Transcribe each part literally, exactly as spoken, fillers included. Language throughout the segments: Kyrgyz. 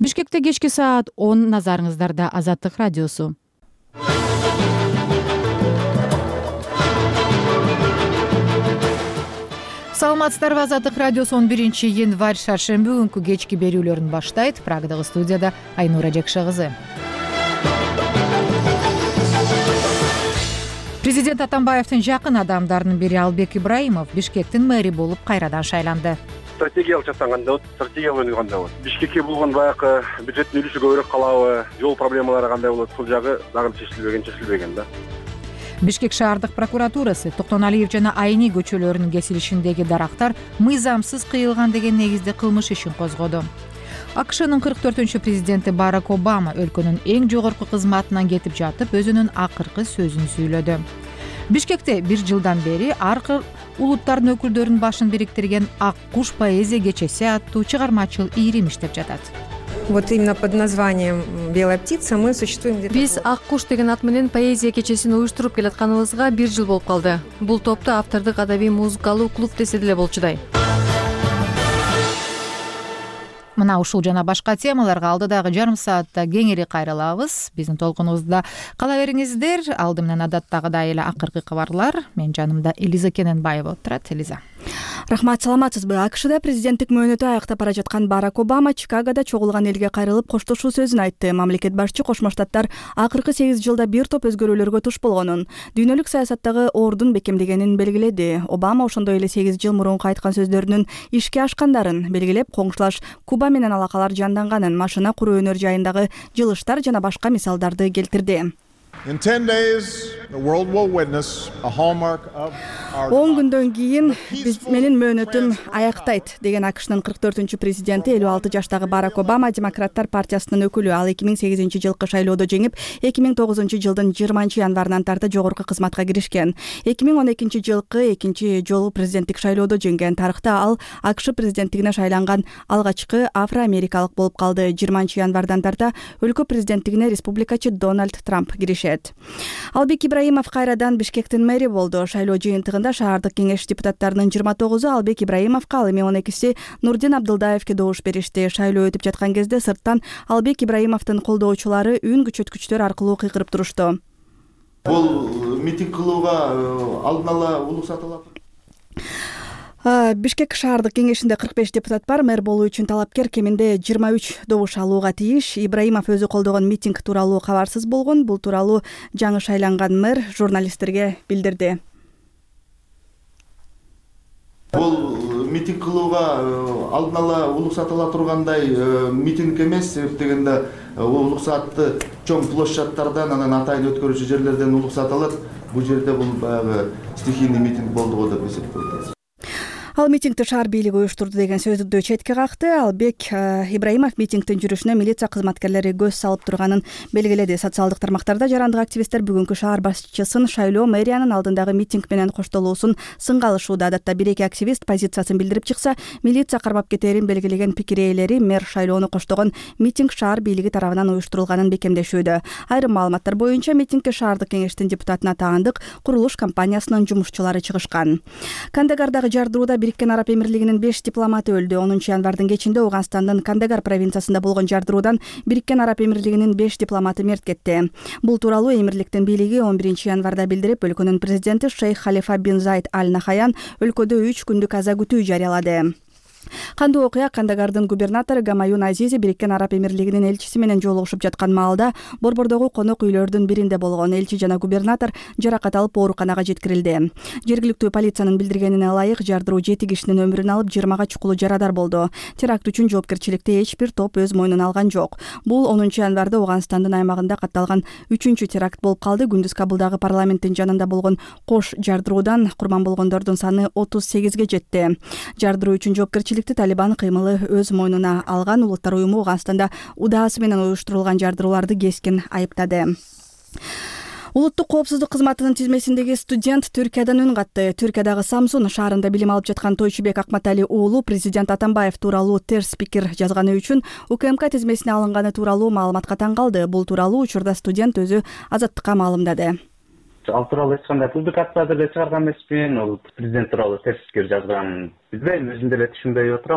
Бишкекте кечки саат он, назарыңыздарда Азаттык радиосу. Саламатсыздарбы, Азаттык радиосу он биринчи январь шаршемби күнкү кечки берүүлөрүн баштайт. Прагадагы студияда Айнура Жекша кызы. Президент Атамбаевдин жакын адамдарынын бири Албек Ибраимов Бишкектин мэри болуп кайрадан шайланды. Стратегиялык жасаганда, стратегиялык ойногондо болот. Бишкекке болгон баягы бюджеттин үлүшү көбүрөөк калабы, жол проблемалары кандай болот, бул жагы дагы чечилбеген, чечилбеген да. Бишкек шаардык прокуратурасы Токтоналиев жана Айни көчөлөрүнүн кесилишиндеги дарактар мыйзамсыз кыйылган деген негизде кылмыш ишин козгоду. АКШнын кырк төртүнчү президенти Барак Обама өлкөнүн эң жогорку кызматынан кетип жатып өзүнүн акыркы сөзүн сүйлөдү. Бишкекте бир жылдан бери ар кыр улуттардын өкүлдөрүнүн башын бириктирген Ак куш поэзия кечеси аттуу чыгармачыл ийрим иштеп жатат. Вот именно под названием «Белая птица» мы существуем где-то... Биз Ак куш деген ат менен поэзия кечесин уюштуруп келатканыбызга бир жыл болуп калды. Бул топту автордук адабий музыкалуу клуб десе деле болчудай. Мына ушул жана башка темаларга алдыдагы жарым саатта кеңири кайрылабыз. Биздин толкунубузда кала бериңиздер. Алды менен адаттагыдай эле акыркы кабарлар. Мен жанымда Элиза Кененбаева отурат. Элиза. Рахмат, саламатсызбы? АКШда президенттик мөөнөтү аяктап бара жаткан Барак Обама Чикагода чогулган элге кайрылып коштошуу сөзүн айтты. Мамлекет башчы Кошмо Штаттар акыркы сегиз жылда бир топ өзгөрүүлөргө туш болгонун, дүйнөлүк саясаттагы ордун бекемдегенин белгиледи. Обама ошондой эле сегиз жыл мурунку айткан сөздөрүнүн ишке ашкандарын белгилеп, коңшулаш Куба менен алакалар жанданганын, машина куруу өнөр жайындагы жылыштар жана башка мисалдарды келтирди. он күндөн кийин биз менин мөөнөтүм аяктайт деген АКШнын кырк төртүнчү президенти элүү алты жаштагы Барак Обама Демократтар партиясынын өкүлү. Ал эки миң сегизинчи жылкы шайлоодо жеңип, эки миң тогузунчу жылдын жыйырманчы январынан тарта жогорку кызматка киришкен. эки миң он экинчи жылкы экинчи жолу президенттик шайлоодо жеңген. Тарыхта ал АКШ президенттигине шайланган алгачкы афро-америкалык болуп калды. жыйырманчы январдан тарта өлкө президенттигине республикачы Дональд Трамп киришет. Албек Ибраимов кайрадан Бишкектин мэри болду. Шайлоо жыйынтыгында шаардык кеңеш депутаттарынын жыйырма тогузу Албек Ибраимовго, ал эми он экиси Нурдин Абдылдаевге добуш беришти. Шайлоо өтүп жаткан кезде сырттан Албек Ибраимовдун колдоочулары үн күчөткүчтөр аркылуу кыйкырып турушту. Бул митинг кылууга алдын ала улук сатылат. Бишкек шаардык кеңешинде кырк беш депутат бар. Мэр болуу үчүн талапкер кеминде жыйырма үч добуш алууга тийиш. Ибраимов өзү колдогон митинг тууралуу кабарсыз болгон. Бул тууралуу жаңы шайланган мэр журналисттерге билдирди. Бул митинг кылууга алдын ала улук сатыла тургандай митинг эмес, себеп дегенде улук саатты чоң площадьтардан, анан атайын өткөрүүчү жерлерден улук сатылат. Бул жерде бул баягы стихийный митинг болду го деп эсептейт. Ал митингди шаар бийлиги уюштурду деген сөздү четке какты. Албек Ибраимов митингдин жүрүшүнө милиция кызматкерлери көз салып турганын белгиледи. Социалдык тармактарда жарандык активисттер бүгүнкү шаар башчысын шайлоо мэриянын алдындагы митинг менен коштолуусун сынга алышууда. Адатта бир эки активист позициясын билдирип чыкса, милиция кармап кетерин белгилеген пикир ээлери мэр шайлоону коштогон митинг шаар бийлиги тарабынан уюштурулганын бекемдешүүдө. Айрым маалыматтар боюнча митингке шаардык кеңештин депутатына таандык курулуш компаниясынын жумушчулары чыгышкан. Кандагардагы жардырууда Бириккен Араб Эмирлигинин беш дипломаты өлдү. онунчу январдын кечинде Ауганстандын Кандагар провинциясында болгон жардыруудан Бириккен Араб Эмирлигинин беш дипломаты мерт кетти. Бул тууралуу Эмирликтин бийлиги он биринчи январда билдирип, өлкөнүн президенти Шейх Халифа бин Заид Аль Нахаян өлкөдө үч күндүк аза күтүү жарыялады. Кандуу окуя Кандагардын губернатору Гамаюн Азизи Бириккен Араб Эмирлигинин элчиси менен жолугушуп жаткан маалда борбордогу конок үйлөрдүн биринде болгон. Элчи жана губернатор жаракат алып ооруканага жеткирилди. Жергиликтүү полициянын билдиргенине ылайык, жардыруу жети кишинин өмүрүн алып, жыйырмага чукулу жарадар болду. Теракт үчүн жоопкерчиликти эч бир топ өз мойнуна алган жок. Бул онунчу январда Ауганстандын аймагында катталган үчүнчү теракт болуп калды. Күндүз Кабулдагы парламенттин жанында болгон кош жардыруудан курман болгондордун саны отуз сегизге жетти. Жардыруу үчүн жоопкерчиликти Талибан кыймылы өз мойнуна алган. Улуттар уюму Ауганстанда удаасы менен уюштурулган жардырууларды кескин айыптады. Улуттук коопсуздук кызматынын тизмесиндеги студент Түркиядан үн катты. Түркиядагы Самсун шаарында билим алып жаткан Тойчубек Акматали уулу президент Атамбаев тууралуу терс пикир жазганы үчүн УКМК тизмесине алынганы тууралуу маалыматка таң калды. Бул тууралуу учурда студент өзү Азаттыкка маалымдады. Ал тууралуу эч кандай публикация деле чыгарган эмесмин. Ол президент тууралуу терс пикир жазган. Билбейм, өзүм деле түшүнбөй отурам аны.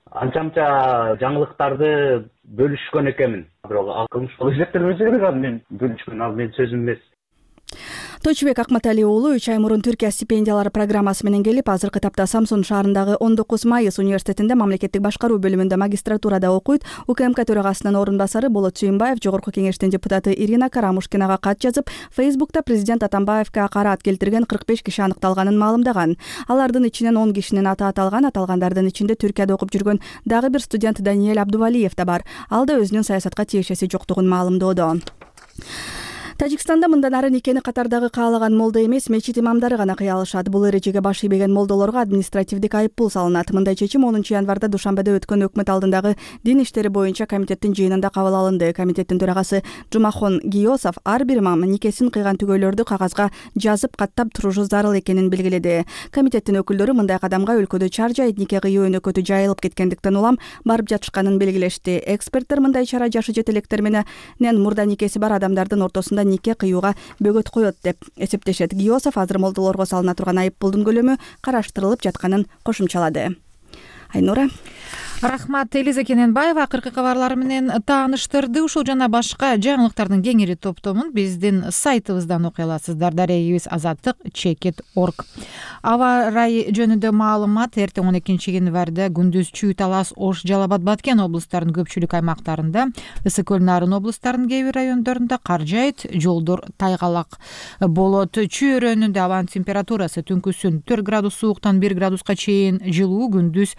анча мынча жаңылыктарды бөлүшкөн экенмин. Бирок ал кылмыш болуп эсептелбесе керек, ал мен бөлүшкөн, ал менин сөзүм эмес. Тойчубек Акматали уулу үч ай мурун Түркия стипендиялары программасы менен келип, азыркы тапта Самсун шаарындагы он токуз майыс университетинде мамлекеттик башкаруу бөлүмүндө магистратурада окуйт. УКМК төрагасынын орун басары Болот Сүйүнбаев Жогорку кеңештин депутаты Ирина Карамушкинага кат жазып, Фейсбукта президент Атамбаевка караат келтирген кырк беш киши аныкталганын маалымдаган. Алардын ичинен он кишинин аты аталган. Аталгандардын ичинде Түркияда окуп жүргөн дагы бир студент Даниэль Абдувалиев да бар. Ал да өзүнүн саясатка тиешеси жоктугун маалымдоодо. Тажикстанда мындан ары никени катардагы каалаган молдо эмес, мечит имамдары гана кыя алышат. Бул эрежеге баш ийбеген молдолорго административдик айыппул салынат. Мындай чечим онунчу январда Душанбеде өткөн өкмөт алдындагы дин иштери боюнча комитеттин жыйынында кабыл алынды. Комитеттин төрагасы Жумахон Гиосов ар бир имам никесин кыйган түгөйлөрдү кагазга жазып каттап турушу зарыл экенин белгиледи. Комитеттин өкүлдөрү мындай кадамга өлкөдө чар жай нике кыюу өнөкөтү жайылып кеткендиктен улам барып жатышканын белгилешти. Эксперттер мындай чара жашы жете электер менен мурда никеси бар адамдардын ортосунда нике кыюуга бөгөт коет деп эсептешет. Гиосов азыр молдолорго салына турган айыппулдун көлөмү караштырылып жатканын кошумчалады. Айнура. Рахмат. Элиза Кененбаева акыркы кабарлары менен тааныштырды. Ушул жана башка жаңылыктардын кеңири топтомун биздин сайтыбыздан окуй аласыздар. Дарегибиз азаттык чекит точка орг. Аба ырайы жөнүндө маалымат эртең он экинчи январда күндүз Чүй, Талас, Ош, Жалал Абад, Баткен облустарынын көпчүлүк аймактарында, Ысык көл, Нарын облустарынын кээ бир райондорунда кар жаайт, жолдор тайгалак болот. Чүй өрөөнүндө абанын температурасы түнкүсүн төрт градус сууктан бир градуска чейин жылуу, күндүз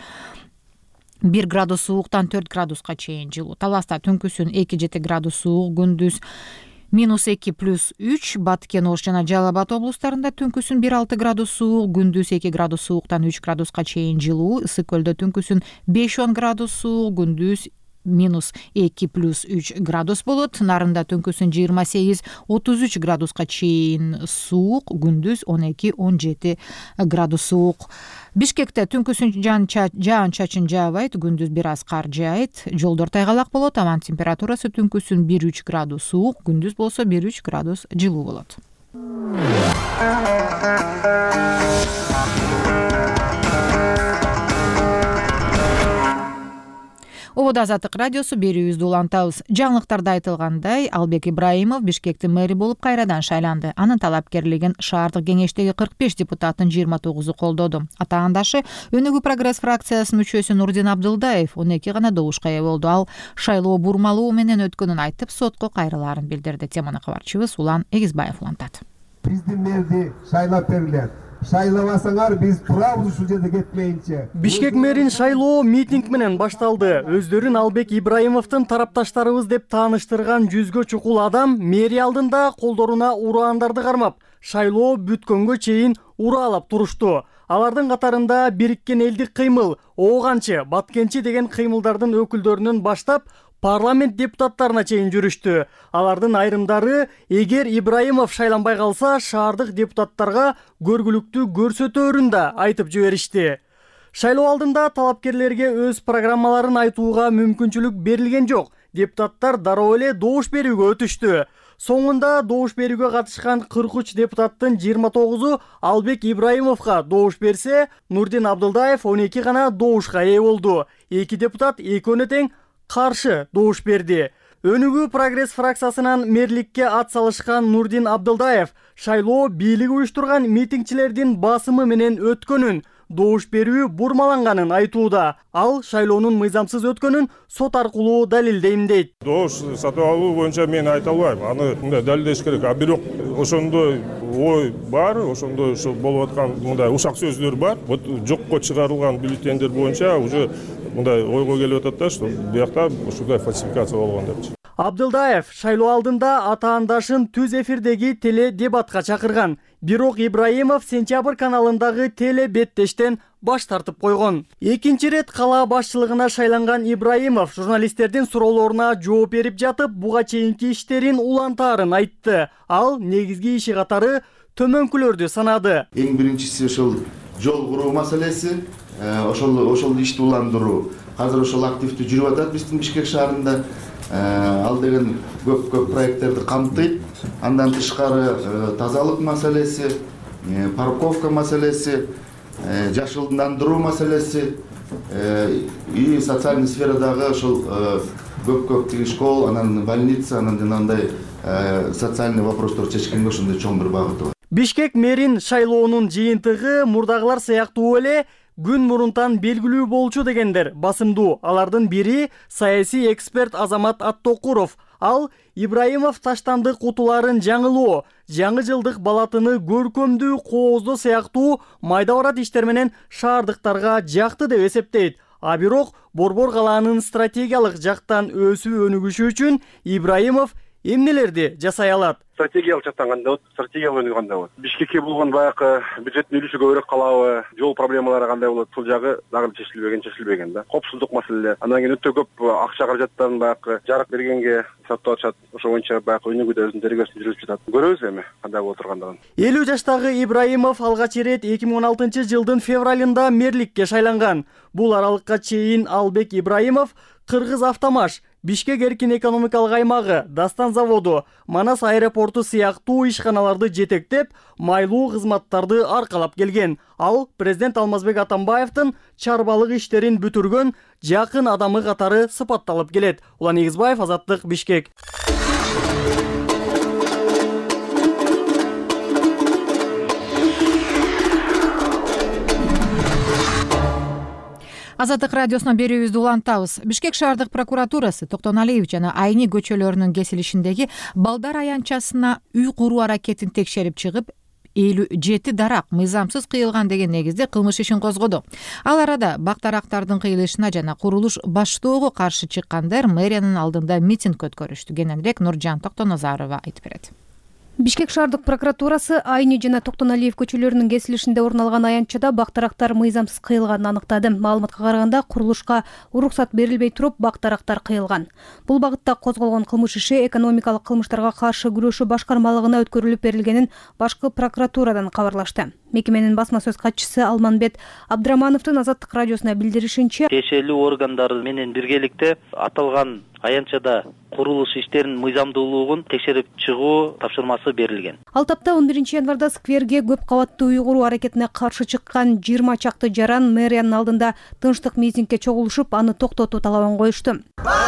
бир градус сууктан төрт градуска чейин жылуу. Таласта түнкүсүн эки жети градус суук, күндүз минус эки плюс үч. Баткен, Ош жана Жалал Абад облустарында түнкүсүн бир алты градус суук, күндүз эки градус сууктан үч градуска чейин жылуу. Ысык көлдө түнкүсүн беш он градус суук, күндүз минус эки плюс үч градус болот. Нарында түнкүсүн жыйырма сегиз отуз үч градуска чейин суук, күндүз он эки он жети градус суук. Бишкекте түнкүсүн жаан чачын жаабайт, күндүз бир аз кар жаайт, жолдор тайгалак болот. Абанын температурасы түнкүсүн бир үч градус суук, күндүз болсо бир үч градус жылуу болот. Обода Азаттык радиосу берүүбүздү улантабыз. Жаңылыктарда айтылгандай, Албек Ибраимов Бишкектин мэри болуп кайрадан шайланды. Анын талапкерлигин шаардык кеңештеги кырк беш депутаттын жыйырма тогузу колдоду. Атаандашы Өнүгүү прогресс фракциясынын мүчөсү Нурдин Абдылдаев он эки гана добушка ээ болду. Ал шайлоо бурмалуу менен өткөнүн айтып, сотко кайрылаарын билдирди. Теманы кабарчыбыз Улан Эгизбаев улантат. Биздин мэрди шайлап берилет. Шайлабасаңар биз турабыз ушул жерде кетмейинче. Бишкек мэрин шайлоо митинг менен башталды. Өздөрүн Албек Ибраимовдун тарапташтарыбыз деп тааныштырган жүзгө чукул адам мэрия алдында колдоруна ураандарды кармап, шайлоо бүткөнгө чейин ураалап турушту. Алардын катарында Бириккен элдик кыймыл, Ооганчы, Баткенчи деген кыймылдардын өкүлдөрүнөн баштап парламент депутаттарына чейин жүрүштү. Алардын айрымдары эгер Ибраимов шайланбай калса, шаардык депутаттарга көргүлүктүү көрсөтөөрүн да айтып жиберишти. Шайлоо алдында талапкерлерге өз программаларын айтууга мүмкүнчүлүк берилген жок. Депутаттар дароо эле добуш берүүгө өтүштү. Соңунда добуш берүүгө катышкан кырк үч депутаттын жыйырма тогузу Албек Ибраимовго добуш берсе, Нурдин Абдылдаев он эки гана добушка ээ болду. Эки депутат экөөнө тең каршы добуш берди. Өнүгүү прогресс фракциясынан мэрликке ат салышкан Нурдин Абдылдаев шайлоо бийлиги уюштурган митингчилердин басымы менен өткөнүн, добуш берүү бурмаланганын айтууда. Ал шайлоонун мыйзамсыз өткөнүн сот аркылуу далилдейм дейт. Добуш сатып алуу боюнча мен айта албайм. Аны мындай далилдеш керек. А бирок ошондой ой бар, ошондой ошо болуп аткан мындай ушак сөздөр бар. Вот жокко чыгарылган бюллетендер боюнча уже мындай ойго келип атат да, что биякта ушундай фальсификация болгон депчи. Абдылдаев шайлоо алдында атаандашын түз эфирдеги теле дебатка чакырган. Бирок Ибраимов Сентябрь каналындагы теле беттештен баш тартып койгон. Экинчи рет кала башчылыгына шайланган Ибраимов журналисттердин суроолоруна жооп берип жатып, буга чейинки иштерин улантаарын айтты. Ал негизги иши катары төмөнкүлөрдү санады. Эң биринчиси ошол жол куруу маселеси, ошол ошол ишти уландыруу. Азыр ошол активдүү жүрүп атат биздин Бишкек шаарында. Ал деген көп-көп проекттерди камтыйт. Андан тышкары тазалык маселеси, парковка маселеси, жашылдандыруу маселеси, и социальный сферадагы ошол көп көп тиги школ, анан больница, анан жанагындай социальный вопростор чечкенге ошондой чоң бир багыты бар. Бишкек мэрин шайлоонун жыйынтыгы мурдагылар сыяктуу эле күн мурунтан белгилүү болчу дегендер басымдуу. Алардын бири саясий эксперт Азамат Аттокуров. Ал Ибраимов таштандык утуларын жаңылоо, жаңы жылдык балатыны көркөмдүү, кооздоо сыяктуу майда барат иштер менен шаардыктарга жакты деп эсептейт. А бирок Борбор калаанын стратегиялык жактан өсүү өнүгүшү үчүн Ибраимов эмнелерди жасай алат? Стратегиялык жактан кандай болот, стратегиялык өнүгүү кандай болот? Бишкекке болгон баягы бюджеттин үлүшү көбүрөөк калабы, жол проблемалары кандай болот? Бул жагы дагы чечилбеген, чечилбеген да. Коопсуздук маселе. Андан кийин өтө көп акча каражаттарын баягы жарык бергенге сатып атышат. Ошо боюнча баягы өнүгүүдө өзүнүн тергөөсүн жүргүзүп жатат. Көрөбүз эми кандай болуп тургандыгын. элүү жаштагы Ибраимов алгач ирет эки миң он алтынчы жылдын февралында мэрликке шайланган. Бул аралыкка чейин Албек Ибраимов Кыргыз Автомаш, Бишкек эркин экономикалык аймагы, Дастан заводу, Манас аэропорту сыяктуу ишканаларды жетектеп, майлуу кызматтарды аркалап келген. Ал президент Алмазбек Атамбаевдин чарбалык иштерин бүтүргөн жакын адамы катары сыпатталып келет. Улан Эгизбаев, Азаттык, Бишкек. Азаттык радиосунан берүүбүздү улантабыз. Бишкек шаардык прокуратурасы Токтоналиев жана Айни көчөлөрүнүн кесилишиндеги балдар аянтчасына үй куруу аракетин текшерип чыгып, элүү жети дарак мыйзамсыз кыйылган деген негизде кылмыш ишин козгоду. Ал арада бактарактардын кыйылышына жана курулуш баштоого каршы чыккандар мэриянын алдында митинг өткөрүштү. Кененирээк Нуржан Токтоназарова айтып берет. Бишкек шаардык прокуратурасы Айни жана Токтоналиев көчөлөрүнүн кесилишинде орун алган аянтчада бактарактар мыйзамсыз кыйылганын аныктады. Маалыматка караганда курулушка уруксат берилбей туруп бактарактар кыйылган. Бул багытта козголгон кылмыш иши экономикалык кылмыштарга каршы күрөшүү башкармалыгына өткөрүлүп берилгенин башкы прокуратурадан кабарлашты. Мекеменин басма сөз катчысы Алманбет Абдрамановдун Азаттык радиосуна билдиришинче, тиешелүү органдар менен биргеликте аталган аянтчада курулуш иштеринин мыйзамдуулугун текшерип чыгуу тапшырмасы берилген. Ал тапта он биринчи январда скверге көп кабаттуу үй куруу аракетине каршы чыккан жыйырма чакты жаран мэриянын алдында тынчтык митингге чогулушуп, аны токтотуу талабын коюшту.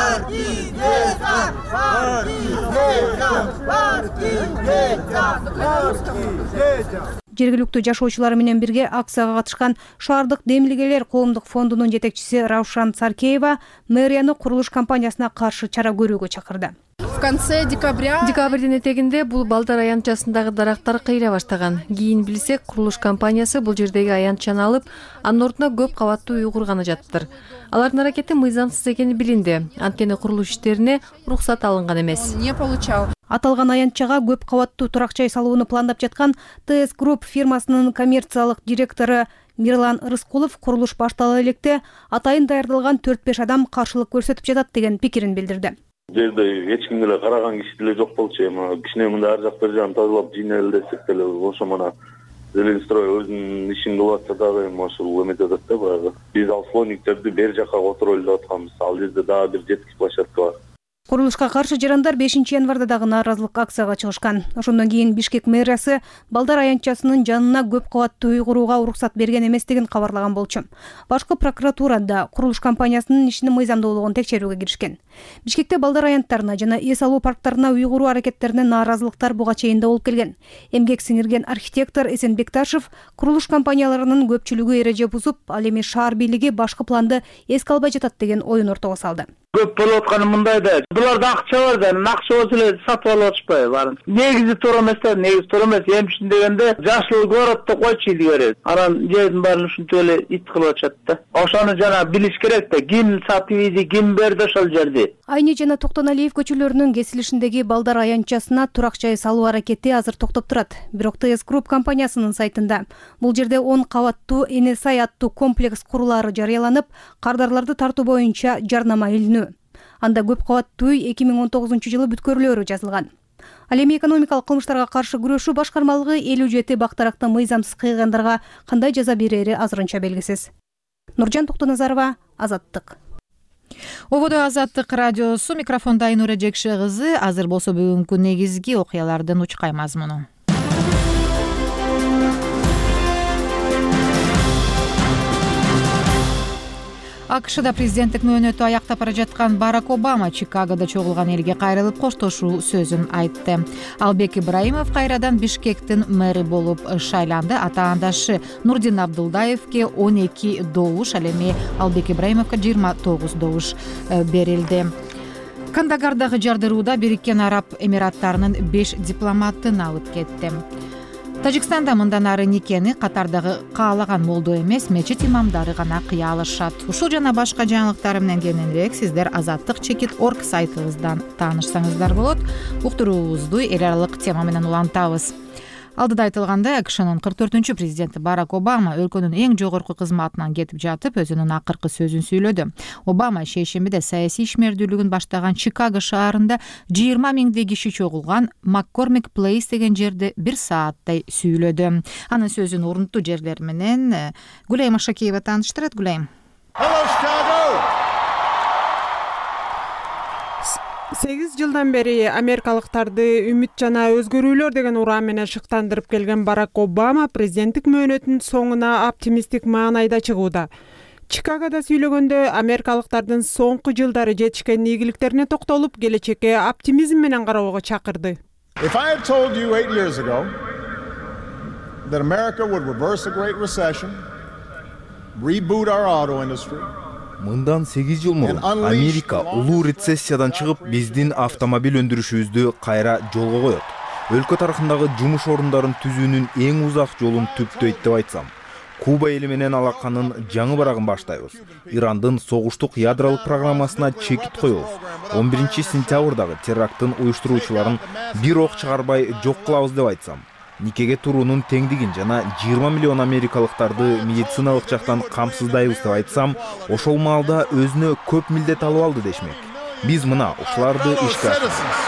Жергиликтүү жашоочулар менен бирге акцияга катышкан Шаардык демилгелер коомдук фондунун жетекчиси Раушан Саркеева мэрияны курулуш компаниясына каршы чара көрүүгө чакырды. В конце декабря декабрдин этегинде бул балдар аянтчасындагы дарактар кыйра баштаган. Кийин билсек, курулуш компаниясы бул жердеги аянтчаны алып, анын ордуна көп кабаттуу үй курганы жатыптыр. Алардын аракети мыйзамсыз экени билинди. Анткени курулуш иштерине уруксат алынган эмес. Не получал. Аталган аянтчага көп кабаттуу турак жай салууну пландап жаткан тэ эс Group фирмасынын коммерциялык директору Мирлан Рыскулов курулуш баштала электе атайын даярдалган төрт беш адам каршылык көрсөтүп жатат деген пикирин билдирди. Жерде эч ким деле караган киши деле жок болчу. Эми кичине мындай ар жак бер жагын тазалап жыйнап элдесек деле ошо мана Зеленстрой өзүнүн ишин кылып атса дагы эми ошол эметип атат да баягы. Биз ал слониктерди бер жакка которолуп деп атканбыз. Ал жерде дагы бир жетки площадка бар. Курулушка каршы жарандар бешинчи январда дагы нааразылык акцияга чыгышкан. Ошондон кийин Бишкек мэриясы балдар аянтчасынын жанына көп кабаттуу үй курууга уруксат берген эместигин кабарлаган болчу. Башкы прокуратурада курулуш компаниясынын ишинин мыйзамдуулугун текшерүүгө киришкен. Бишкекте балдар аянттарына жана эс алуу парктарына үй куруу аракеттерине нааразылыктар буга чейин да болуп келген. Эмгек сиңирген архитектор Эсен Бекташев курулуш компанияларынын көпчүлүгү эреже бузуп, ал эми шаар бийлиги башкы планды эске албай жатат деген оюн ортого салды. Көп болуп атканы мындай да. Буларда акча бар да, акча болсо эле сатып алып атышпайбы баарын. Негизи туура эмес да, негизи туура эмес. Эми үчүн дегенде жашыл городто койчу дегенде. Анан жердин баарын ушинтип эле ит кылып атышат да. Ошону жана билиш керек да, ким сатып ийди, ким берди ошол жерди. Айни жана Токтоналиев көчөлөрүнүн кесилишиндеги балдар аянтчасына турак жай салуу аракети азыр токтоп турат. Бирок тэ эс Group компаниясынын сайтында бул жерде он кабаттуу Энесай аттуу комплекс курулары жарыяланып, кардарларды тартуу боюнча жарнама илинүү. Анда көп кабаттуу үй эки миң он тогузунчу жылы бүткөрүлөрү жазылган. Ал эми экономикалык кылмыштарга каршы күрөшүү башкармалыгы элүү жети бактаракты мыйзамсыз кыйгандарга кандай жаза берери азырынча белгисиз. Нуржан Токтоназарова, Азаттык. Ободо Азаттык радиосу, микрофонда Айнура Жекши кызы. Азыр болсо бүгүнкү негизги окуялардын учкай мазмуну. акшда президенттик мөөнөтү аяктап бара жаткан Барак Обама Чикагода чогулган элге кайрылып коштошуу сөзүн айтты. Албек Ибраимов кайрадан Бишкектин мэри болуп шайланды. Атаандашы Нурдин Абдулдаевке он эки добуш, ал эми Албек Ибраимовго жыйырма тогуз добуш берилди. Кандагардагы жардырууда Бириккен Араб Эмираттарынын беш дипломатын алып кетти. Тажикстанда мындан ары никени катардагы каалаган молдо эмес, мечит имамдары гана кыя алышат. Ушул жана башка жаңылыктар менен кененирээк сиздер азаттык чекит точка орг сайтыбыздан таанышсаңыздар болот. Уктуруубузду эл аралык тема менен улантабыз. Алдыда айтылгандай, акшнын кырк төртүнчү президенти Барак Обама өлкөнүн эң жогорку кызматынан кетип жатып, өзүнүн акыркы сөзүн сүйлөдү. Обама шейшембиде саясий ишмердүүлүгүн баштаган Чикаго шаарында жыйырма миңдей киши чогулган Маккормик Плейс деген жерде бир сааттай сүйлөдү. Анын сөзүн орунтуу жерлер менен Гулайым Ашакиева тааныштырат. Гулайым. сегиз жылдан бери америкалыктарды үмүт жана өзгөрүүлөр деген ураан менен шыктандырып келген Барак Обама президенттик мөөнөтүнүн соңуна оптимисттик маанайда чыгууда. Чикагода сүйлөгөндө америкалыктардын соңку жылдары жетишкен ийгиликтерине токтолуп, келечекке оптимизм менен кароого чакырды. If I had told you eight years ago that America would reverse a great recession, reboot our auto industry, мындан сегиз жыл мурун Америка улуу рецессиядан чыгып, биздин автомобиль өндүрүшүбүздү кайра жолго коет. Өлкө тарыхындагы жумуш орундарын түзүүнүн эң узак жолун түптөйт деп айтсам, Куба эли менен алаканын жаңы барагын баштайбыз. Ирандын согуштук ядролук программасына чекит коебуз. он биринчи сентябрдагы теракттын уюштуруучуларын бир ок чыгарбай жок кылабыз деп айтсам, никеге туруунун теңдигин жана жыйырма миллион америкалыктарды медициналык жактан камсыздайбыз деп айтсам, ошол маалда өзүнө көп милдет алып алды дешмек. Биз мына ушуларды ишке ашырдык.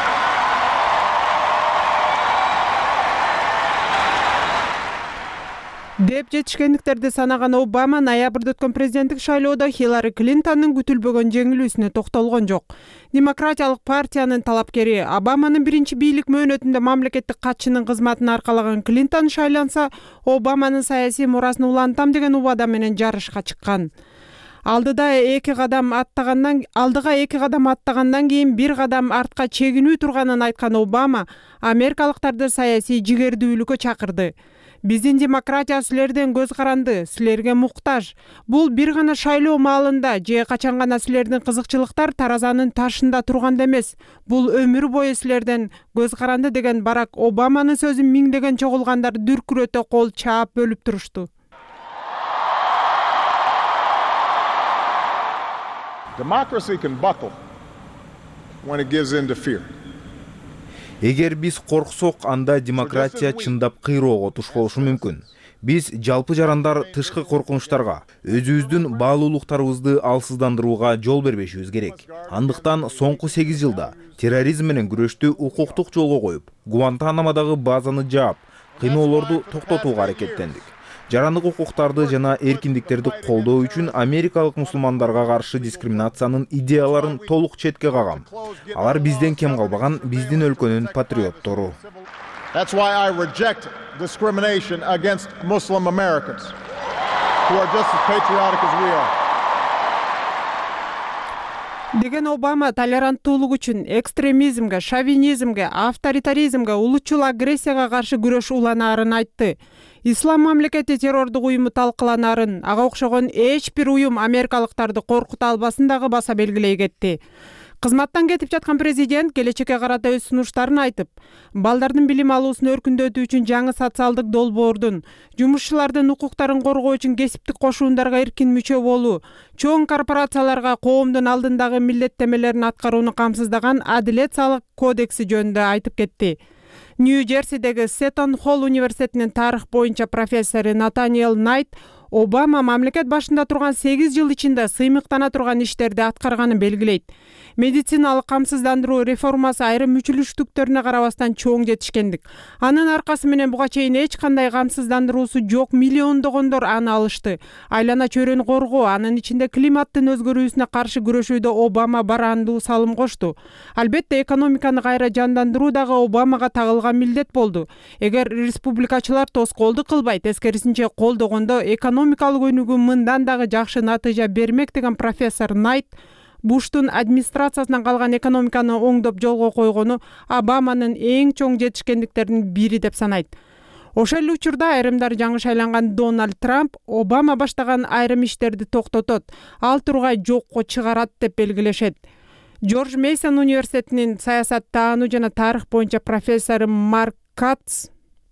деп жетишкендиктерди санаган Обама ноябрда өткөн президенттик шайлоодо Хиллари Клинтондун күтүлбөгөн жеңилүүсүнө токтолгон жок. Демократиялык партиянын талапкери Обаманын биринчи бийлик мөөнөтүндө мамлекеттик катчынын кызматын аркалаган Клинтон шайланса, Обаманын саясий мурасын улантам деген убада менен жарышка чыккан. Алдыда эки кадам аттагандан алдыга эки кадам аттагандан кийин бир кадам артка чегинүү турганын айткан Обама америкалыктарды саясий жигердүүлүккө чакырды. Биздин демократия силерден көз каранды, силерге муктаж. Бул бир гана шайлоо маалында же качан гана силердин кызыкчылыктар таразанын ташында турганда эмес. Бул өмүр бою силерден көз каранды деген Барак Обаманын сөзүн миңдеген чогулгандар дүркүрөтө кол чаап бөлүп турушту. Democracy can buckle when it gives in to fear. Эгер биз корксок, анда демократия чындап кыйроого туш болушу мүмкүн. Биз жалпы жарандар тышкы коркунучтарга, өзүбүздүн баалуулуктарыбызды алсыздандырууга жол бербешибиз керек. Андыктан соңку сегиз жылда терроризм менен күрөштү укуктук жолго коюп, Гуантанамодагы базаны жаап, кыйноолорду токтотууга аракеттендик. Жарандык укуктарды жана эркиндиктерди колдоо үчүн америкалык мусулмандарга каршы дискриминациянын идеяларын толук четке кагам. Алар бизден кем калбаган биздин өлкөнүн патриоттору. That's why I reject discrimination against Muslim Americans who are just as patriotic as we are. Деген Обама толеранттуулук үчүн экстремизмге, шовинизмге, авторитаризмге, улутчул агрессияга каршы күрөш уланаарын айтты. Ислам мамлекети террордук уюму талкыланаарын, ага окшогон эч бир уюм америкалыктарды коркута албасын дагы баса белгилей кетти. Кызматтан кетип жаткан президент келечекке карата өз сунуштарын айтып, балдардын билим алуусун өркүндөтүү үчүн жаңы социалдык долбоордун, жумушчулардын укуктарын коргоо үчүн кесиптик кошуундарга эркин мүчө болуу, чоң корпорацияларга коомдун алдындагы милдеттемелерин аткарууну камсыздаган адилет салык кодекси жөнүндө айтып кетти. Нью-Джерсидеги Сеттон Холл университетинин тарых боюнча профессору Натаниэл Найт Обама мамлекет башында турган сегиз жыл ичинде сыймыктана турган иштерди аткарганын белгилейт. Медициналык камсыздандыруу реформасы айрым мүчүлүштүктөрүнө карабастан чоң жетишкендик. Анын аркасы менен буга чейин эч кандай камсыздандыруусу жок миллиондогондор аны алышты. Айлана чөйрөнү коргоо, анын ичинде климаттын өзгөрүүсүнө каршы күрөшүүдө Обама барандуу салым кошту. Албетте экономиканы кайра жандандыруу дагы Обамага тагылган милдет болду. Эгер республикачылар тоскоолдук кылбай, тескерисинче колдогондо экономика экономикалык өнүгүү мындан дагы жакшы натыйжа бермек деген профессор Найт Буштун администрациясынан калган экономиканы оңдоп жолго койгону Обаманын эң чоң жетишкендиктеринин бири деп санайт. Ошол эле учурда айрымдар жаңы шайланган Дональд Трамп Обама баштаган айрым иштерди токтотот, ал тургай жокко чыгарат деп белгилешет. Джордж Мейсон университетинин саясат таануу жана тарых боюнча профессору Марк Катц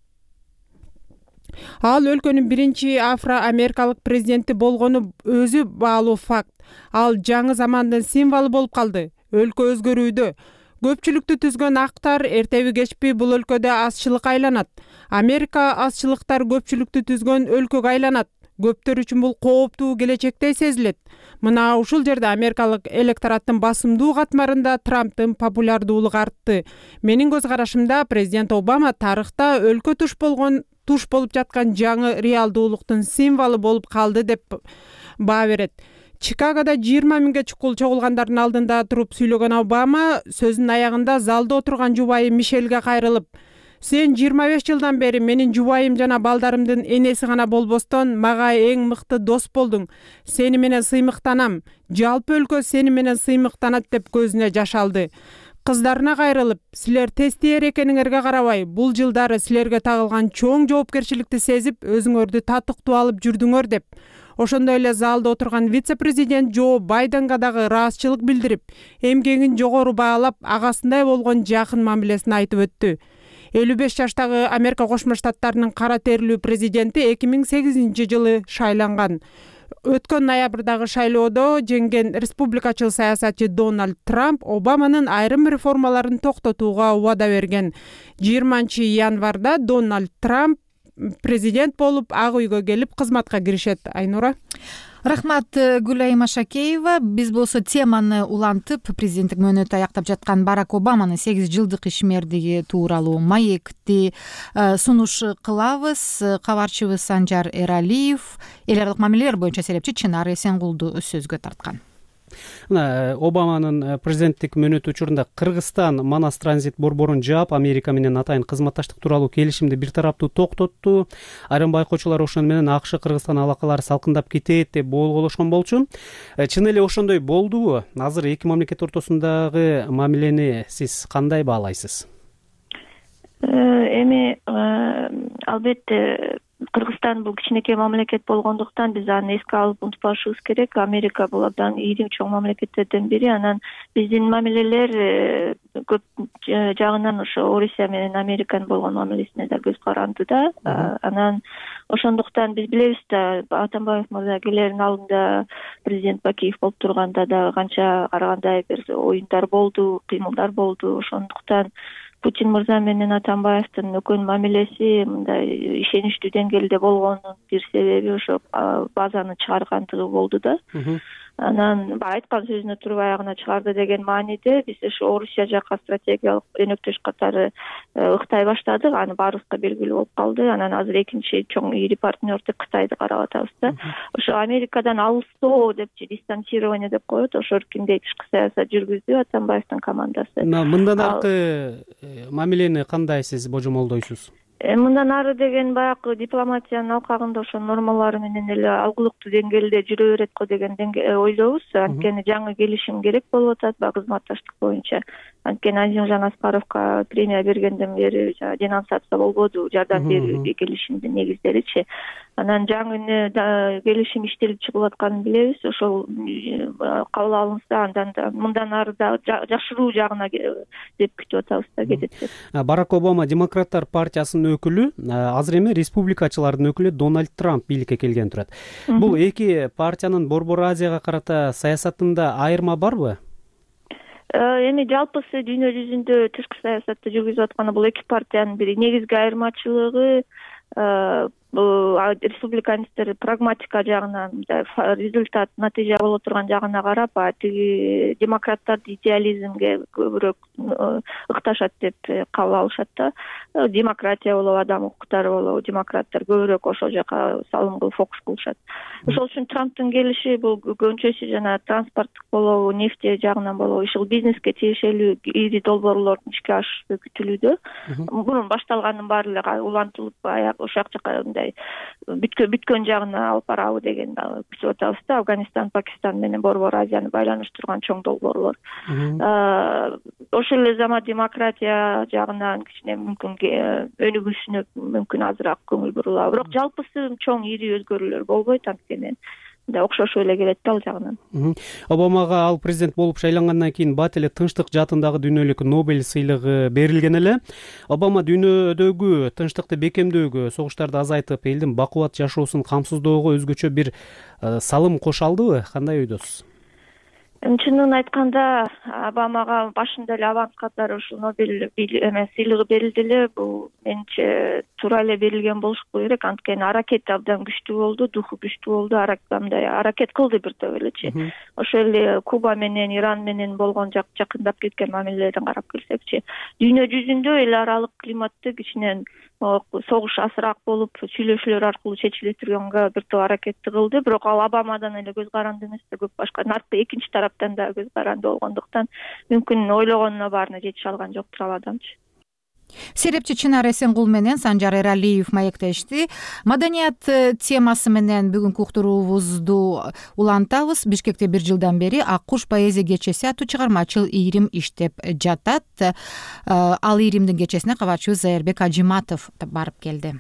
ал өлкөнүн биринчи афро-америкалык президенти болгону өзү баалуу факт. Ал жаңы замандын символу болуп калды. Өлкө өзгөрүүдө. Көпчүлүктү түзгөн актар эртеби кечпи бул өлкөдө азчылыкка айланат. Америка азчылыктар көпчүлүктү түзгөн өлкөгө айланат. Көптөр үчүн бул кооптуу келечектей сезилет. Мына ушул жерде америкалык электораттын басымдуу катмарында Трамптын популярдуулугу артты. Менин көз карашымда президент Обама тарыхта өлкө туш болгон туш болуп жаткан жаңы реалдуулуктун символу болуп калды деп баа берет. Чикагода жыйырма миңге чукул чогулгандардын алдында туруп сүйлөгөн Обама сөзүнүн аягында залда отурган жубайы Мишелге кайрылып, "Сен жыйырма беш жылдан бери менин жубайым жана балдарымдын энеси гана болбостон мага эң мыкты дос болдуң. Сени менен сыймыктанам. Жалпы өлкө сени менен сыймыктанат" деп көзүнө жаш алды. Кыздарына кайрылып, "Силер тестиер экениңерге карабай, бул жылдары силерге тагылган чоң жоопкерчиликти сезип, өзүңөрдү татыктуу алып жүрдүңөр" деп. Ошондой эле залда отурган вице-президент Джо Байденга дагы ыраазычылык билдирип, эмгегин жогору баалап, агасындай болгон жакын мамилесин айтып өттү. элүү беш жаштагы Америка Кошмо Штаттарынын кара терилүү президенти эки миң сегизинчи жылы шайланган. Өткөн ноябрдагы шайлоодо жеңген республикачыл саясатчы Дональд Трамп Обаманын айрым реформаларын токтотууга убада берген. жыйырманчы январда Дональд Трамп президент болуп Ак үйгө келип кызматка киришет. Айнура. Рахмат Гүлайым Ашакеева. Биз болсо теманы улантып, президенттик мөөнөтү аяктап жаткан Барак Обаманын сегиз жылдык ишмердиги тууралуу маекти сунуш кылабыз. Кабарчыбыз Санжар Эралиев эл аралык мамилелер боюнча серепчи Чынар Эсенгулду сөзгө тарткан. Мына Обаманын президенттик мөөнөтү учурунда Кыргызстан Манас транзит борборун жаап, Америка менен атайын кызматташтык тууралуу келишимди бир тараптуу токтотту. Айрым байкоочулар ошону менен АКШ Кыргызстан алакалары салкындап кетет деп болгоолошкон болчу. Чын эле ошондой болдубу? Азыр эки мамлекет ортосундагы мамилени сиз кандай баалайсыз? Эми албетте Кыргызстан бул кичинекей мамлекет болгондуктан биз аны эске алып унутпашыбыз керек. Америка бул абдан ири чоң мамлекеттерден бири. Анан биздин мамилелер көп жагынан ошо Орусия менен Американын болгон мамилесине да көз каранды да. Анан ошондуктан биз билебиз да, Атамбаев мырза келердин алдында президент Бакиев болуп турганда да канча карагандай бир оюндар болду, кыймылдар болду. Ошондуктан Путин мырза менен Атамбаевдин экөөнүн мамилеси мындай ишеничтүү деңгээлде болгонунун бир себеби ошо базаны чыгаргандыгы болду да. Анан айткан сөзүнө туруп аягына чыгарды деген мааниде биз ошо Орусия жакка стратегиялык өнөктөш катары ыктай баштадык. Аны баарыбызга белгилүү болуп калды. Анан азыр экинчи чоң ири партнер деп Кытайды карап атабыз да. Ошо Америкадан алыстоо депчи, дистанцирование деп коет. Ошо эркиндей тышкы саясат жүргүздү Атамбаевдин командасы. Мындан аркы мамилени кандай сиз божомолдойсуз? Мындан ары деген баягы дипломатиянын алкагында ошо нормалары менен эле алгылыктуу деңгээлде жүрө берет го деген ойлойбуз. Анткени жаңы келишим керек болуп атат баягы кызматташтык боюнча. Анткени Азимжан Аскаровго премия бергенден бери денонсация болбоду, жардам берүү келишимдин негиздеричи. Анан жаңы келишим иштелип чыгып атканын билебиз. Ошол кабыл алынса, андан мындан ары да жакшыруу жагына деп күтүп атабыз да кетет. Барак Обама Демократтар партиясынын өкүлү, азыр эми республикачылардын өкүлү Дональд Трамп бийликке келген турат. Бул эки партиянын Борбор Азияга карата саясатында айырма барбы? Эми жалпысы дүйнө жүзүндө тышкы саясатты жүргүзүп атканы бул эки партиянын бир негизги айырмачылыгы бул республиканисттер прагматика жагынан результат, натыйжа боло турган жагына карап, тиги демократтарды идеализмге көбүрөөк ыкташат деп кабыл алышат да. Демократия болобу, адам укуктары болобу, демократтар көбүрөөк ошол жака салым кылып фокус кылышат. Ошол үчүн Трамптын келиши бул көбүнчөсү жана транспорттук болобу, нефть жагынан болобу, ушул бизнеске тиешелүү ири долбоорлордун ишке ашышы күтүлүүдө. Мурун башталганын баары эле улантылып, аяк ошол жака мындай бүткөн жагына алып барабы деген күтүп атабыз да. Афганистан, Пакистан менен Борбор Азияны байланыштырган чоң долбоорлор. Ошол эле зама демократия жагынан кичине мүмкүн өнүгүшүнө мүмкүн азыраак көңүл бурулабы. Бирок жалпысы чоң ири өзгөрүүлөр болбойт, анткени да окшошуп эле келет да ал жагынан. Обамага ал президент болуп шайлангандан кийин бат эле тынчтык жаатындагы дүйнөлүк Нобель сыйлыгы берилген эле. Обама дүйнөдөгү тынчтыкты бекемдөөгө, согуштарды азайтып, элдин бакубат жашоосун камсыздоого өзгөчө бир салым кошо алдыбы? Кандай ойдосуз? Чынын айтканда, Обамага башында эле аванс катары ушул Нобель эмес сыйлыгы берилди эле. Бул менимче туура эле берилген болуш керек, анткени аракети абдан күчтүү болду, духу күчтүү болду, мындай аракет кылды бир топ элечи. Ошол эле Куба менен Иран менен болгон жакындап кеткен мамилелерин карап келсекчи, дүйнө жүзүндө эл аралык климатты кичине согуш азыраак болуп, сүйлөшүүлөр аркылуу чечиле турганга бир топ аракетти кылды. Бирок ал Обамадан эле көз каранды эмес да, көп башка наркы экинчи тараптан да көз каранды болгондуктан мүмкүн ойлогонуна баарына жетише алган жоктур ал адамчы. Серепчи Чынар Эсенгул менен Санжар Эралиев маектешти. Маданият темасы менен бүгүнкү уктуруубузду улантабыз. Бишкекте бир жылдан бери Ак куш поэзия кечеси аттуу чыгармачыл ийрим иштеп жатат. Ал ийримдин кечесине кабарчыбыз Зайырбек Ажиматов барып келди.